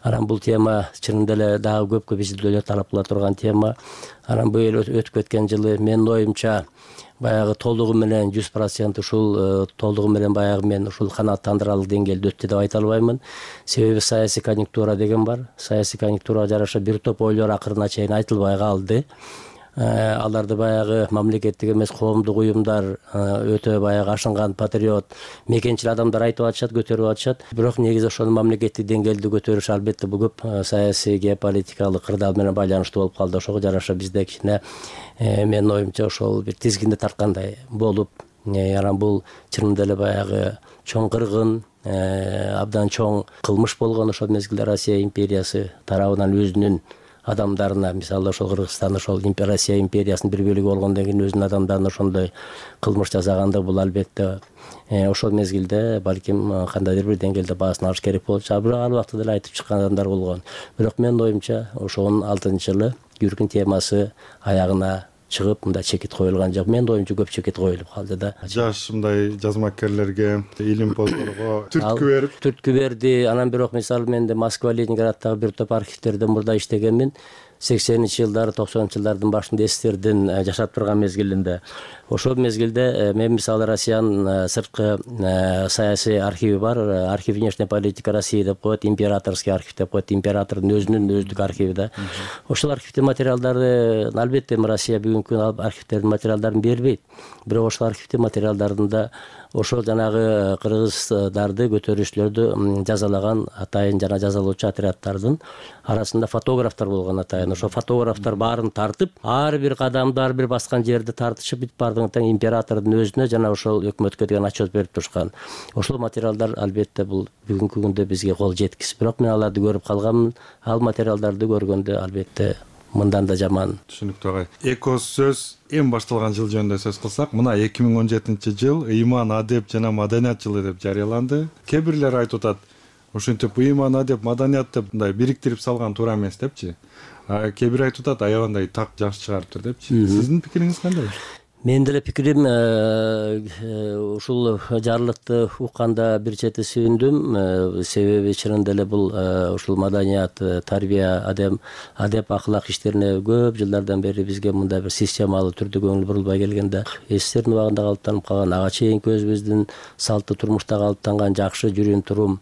Анан бул тема чынында эле дагы көп көп изилдөөлөр талап кыла турган тема. Анан бул эл өтүп кеткен жылы менин оюмча баягы толугу менен жүз процент ушул толугу менен баягы мен ушул канааттандырарлык деңгээлде өттү деп айта албаймын. Себеби саясий конъюнктура деген бар. Саясий конъюнктурага жараша бир топ ойлор акырына чейин айтылбай калды. Аларды баягы мамлекеттик эмес коомдук уюмдар өтө баягы ашынган патриот, мекенчил адамдар айтып атышат, көтөрүп атышат. Бирок негизи ошону мамлекеттик деңгээлде көтөрүш албетте бул көп саясий, геополитикалык кырдаал менен байланыштуу болуп калды. Ошого жараша бизде кичине менин оюмча ошол бир тизгинди тарткандай болуп, анан бул чынында эле баягы чоң кыргын, абдан чоң кылмыш болгон ошол мезгилде Россия империясы тарабынан өзүнүн адамдарына, мисалы ошол Кыргызстан ошол Россия империясынын бир бөлүгү болгондон кийин өзүнүн адамдарына ошондой кылмыш жасаганда бул албетте ошол мезгилде балким кандайдыр бир деңгээлде баасын алыш керек болчу. Бирок ал убакта деле айтып чыккан адамдар болгон. Бирок менин оюмча ошонун алтынчы жылы Гүркүн темасы аягына чыгып, мындай чекит коюлган жок. Менин оюмча көп чекит коюлуп калды да. Жаш мындай жазмакерлерге, илимпоздорго түрткү берип, түрткү берди. Анан бирок мисалы мен де Москва, Ленинградтагы бир топ архивтерде мурда иштегенмин. сексенинчи жылдары, токсонунчу жылдардын башында эстердин жашап турган мезгилинде. Ошол мезгилде мен мисалы Россиянын сырткы саясий архиви бар, архив внешняя политика России деп коет, императорский архив деп коет, императордун өзүнүн өздүк архиви да. Ошол архивдин материалдары албетте Россия бүгүнкү архивтердин материалдарын бербейт. Бирок ошол архивдин материалдарында ошол жанагы кыргыздарды, көтөрүүчүлөрдү жазалаган атайын жана жазалоочу отряддардын арасында фотографтар болгон атайын. Ошо фотографтар баарын тартып, ар бир кадамды, ар бир баскан жерди тартышып, бүт бардыгын тең императордун өзүнө жана ошол өкмөткө деген отчет берип турушкан. Ошол материалдар албетте бул бүгүнкү күндө бизге кол жеткис. Бирок мен аларды көрүп калганмын. Ал материалдарды көргөндө албетте мындан да жаман. Түшүнүктүү агай. Эко сөз эң башталган жыл жөнүндө сөз кылсак, мына эки миң он жетинчи жыл ыйман, адеп жана маданият жылы деп жарыяланды. Кээ бирлер айтып атат, ошентип ыйман, адеп, маданият деп мындай бириктирип салган туура эмес депчи. Кээ бир айтып атат, аябандай так жакшы чыгарыптыр депчи. Сиздин пикириңиз кандай? Менин деле пикирим ушул жарлыкты укканда бир чети сүйүндүм. Себеби чынында эле бул ушул маданият, тарбия, адем, адеп, аклак иштерине көп жылдардан бери бизге мындай бир системалуу түрдө көңүл бурулбай келгенде, эстердин убагында калыптанып калган, ага чейинки өзүбүздүн салты турмушта калыптанган жакшы жүрүм турум,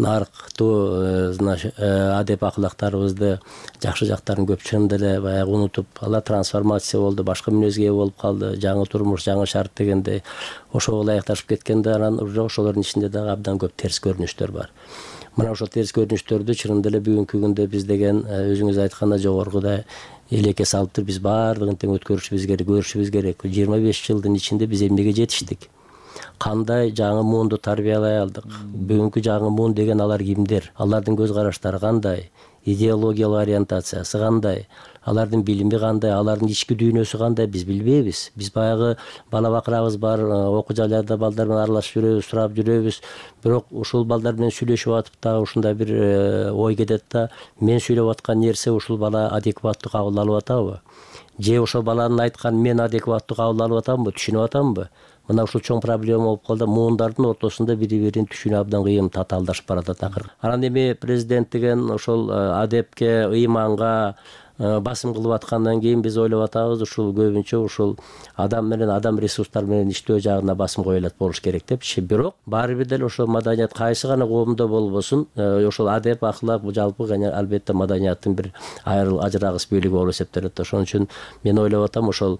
нарыктуу адеп аклактарыбызды, жакшы жактарын көп чынында эле баягы унутуп, алар трансформация болду, башка мүнөзгө ээ болуп калды. Жаңы турмуш, жаңы шарт дегенде ошого ылайыкташып кеткенде, анан ошолордун ичинде дагы абдан көп терс көрүнүштөр бар. Мына ошол терс көрүнүштөрдү чынында эле бүгүнкү күндө биз деген өзүңүз айткандай жогоркуда элекке салып туруп, биз баардыгын тең өткөрүшүбүз керек, көрүшүбүз керек. жыйырма беш жылдын ичинде биз эмнеге жетиштик? Кандай жаңы муунду тарбиялай алдык? Бүгүнкү жаңы муун деген алар кимдер? Алардын көз караштары кандай? Идеологиялык ориентациясы кандай? Алардын билими кандай? Алардын ички дүйнөсү кандай? Биз билбейбиз. Биз баягы бала бакырабыз бар, окуу жайларда балдар менен аралашып жүрөбүз, сурап жүрөбүз. Бирок ушул балдар менен сүйлөшүп атып дагы ушундай бир ой кетет да, мен сүйлөп аткан нерсе ушул бала адекваттуу кабыл алып атабы? Же ошол баланын айтканын мен адекваттуу кабыл алып атамбы, түшүнүп атамбы? Мына ушул чоң проблема болуп калды. Муундардын ортосунда бири-бирин түшүнүү абдан кыйын, татаалдашып баратат акыр. Анан эми президент деген ошол адепке, ыйманга басым кылып аткандан кийин биз ойлоп атабыз, ушул көбүнчө ушул адам менен, адам ресурстары менен иштөө жагына басым коюлат болуш керек депчи. Бирок баары бир деле ошол маданият кайсы гана коомдо болбосун, ошол адеп, аклак бул жалпы албетте маданияттын бир айрыл ажырагыс бөлүгү болуп эсептелет. Ошон үчүн мен ойлоп атам, ошол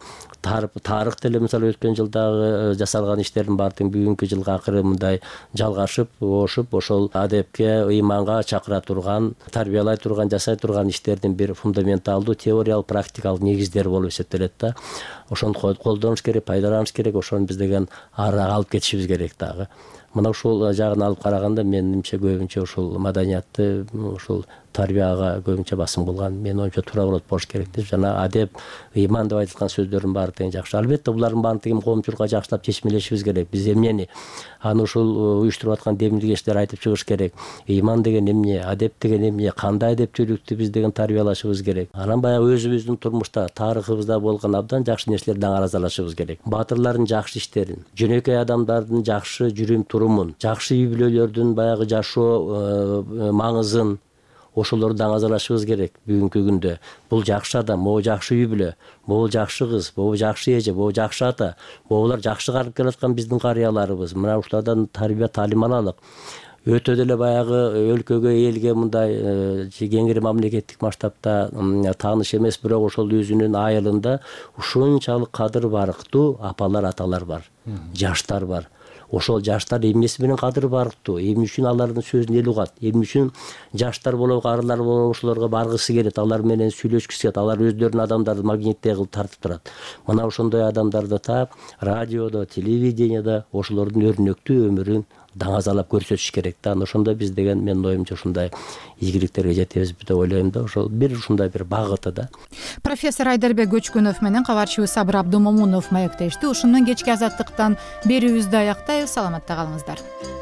тарых деле мисалы өткөн жылдагы жасалган иштердин баардыгы бүгүнкү жылга акыры мындай жалгашып, ошуп, ошол адепке, ыйманга чакыра турган, тарбиялай турган, жасай турган иштердин бир фундаменталдуу теориялык, практикалык негиздери болуп эсептелет да. Ошону колдонуш керек, пайдаланыш керек, ошону биз деген ары алып кетишибиз керек дагы. Мына ушул жагын алып караганда менимче көбүнчө ушул маданиятты, ушул тарбияга көбүнчө басым кылган менин оюмча туура болот болуш керек деп, жана адеп, ыйман деп айтылган сөздөрдүн баары тең жакшы. Албетте булардын баарын тең коомчулукка жакшылап чечмелешибиз керек. Биз эмнени аны ушул уюштуруп аткан демилгечтер айтып чыгыш керек. Ыйман деген эмне, адеп деген эмне, кандай адептүүлүктү биз деген тарбиялашыбыз керек. Анан баягы өзүбүздүн турмушта, тарыхыбызда болгон абдан жакшы нерселерден аразалашыбыз керек. Баатырлардын жакшы иштерин, жөнөкөй адамдардын жакшы жүрүм турумун, жакшы үй бүлөлөрдүн баягы жашоо маңызын, ошолорду даңазалашыбыз керек. Бүгүнкү күндө бул жакшы адам, могу жакшы үй бүлө, могу жакшы кыз, могу жакшы эже, могу жакшы ата, могулар жакшы карып келаткан биздин карыяларыбыз. Мына ушулардан тарбия таалим алалык. Өтө деле баягы өлкөгө, элге мындай кеңири мамлекеттик масштабта тааныш эмес, бирок ошол өзүнүн айылында ушунчалык кадыр барктуу апалар, аталар бар, жаштар бар. Ошол жаштар эмнеси менен кадыр барктуу, эмне үчүн алардын сөзүн эл угат, эмне үчүн жаштар болобу, арылар болобу ошолорго баргысы келет, алар менен сүйлөшкүсү келет, алар өздөрүнүн адамдарды магниттей кылып тартып турат. Мына ошондой адамдарды таап, радиодо, телевидениеде ошолордун өрнөктүү өмүрүн даңазалап көрсөтүш керек да. Ошондо биз деген менин оюмча ушундай ийгиликтерге жетебиз деп ойлойм да. Ошол бир ушундай бир багыты да. Профессор Айдарбек Көчкүнов менен кабарчыбыз Сабыр Абдымомунов маектешти. Ушуну менен кечки азаттыктан берүүбүздү аяктайбыз. Саламатта калыңыздар.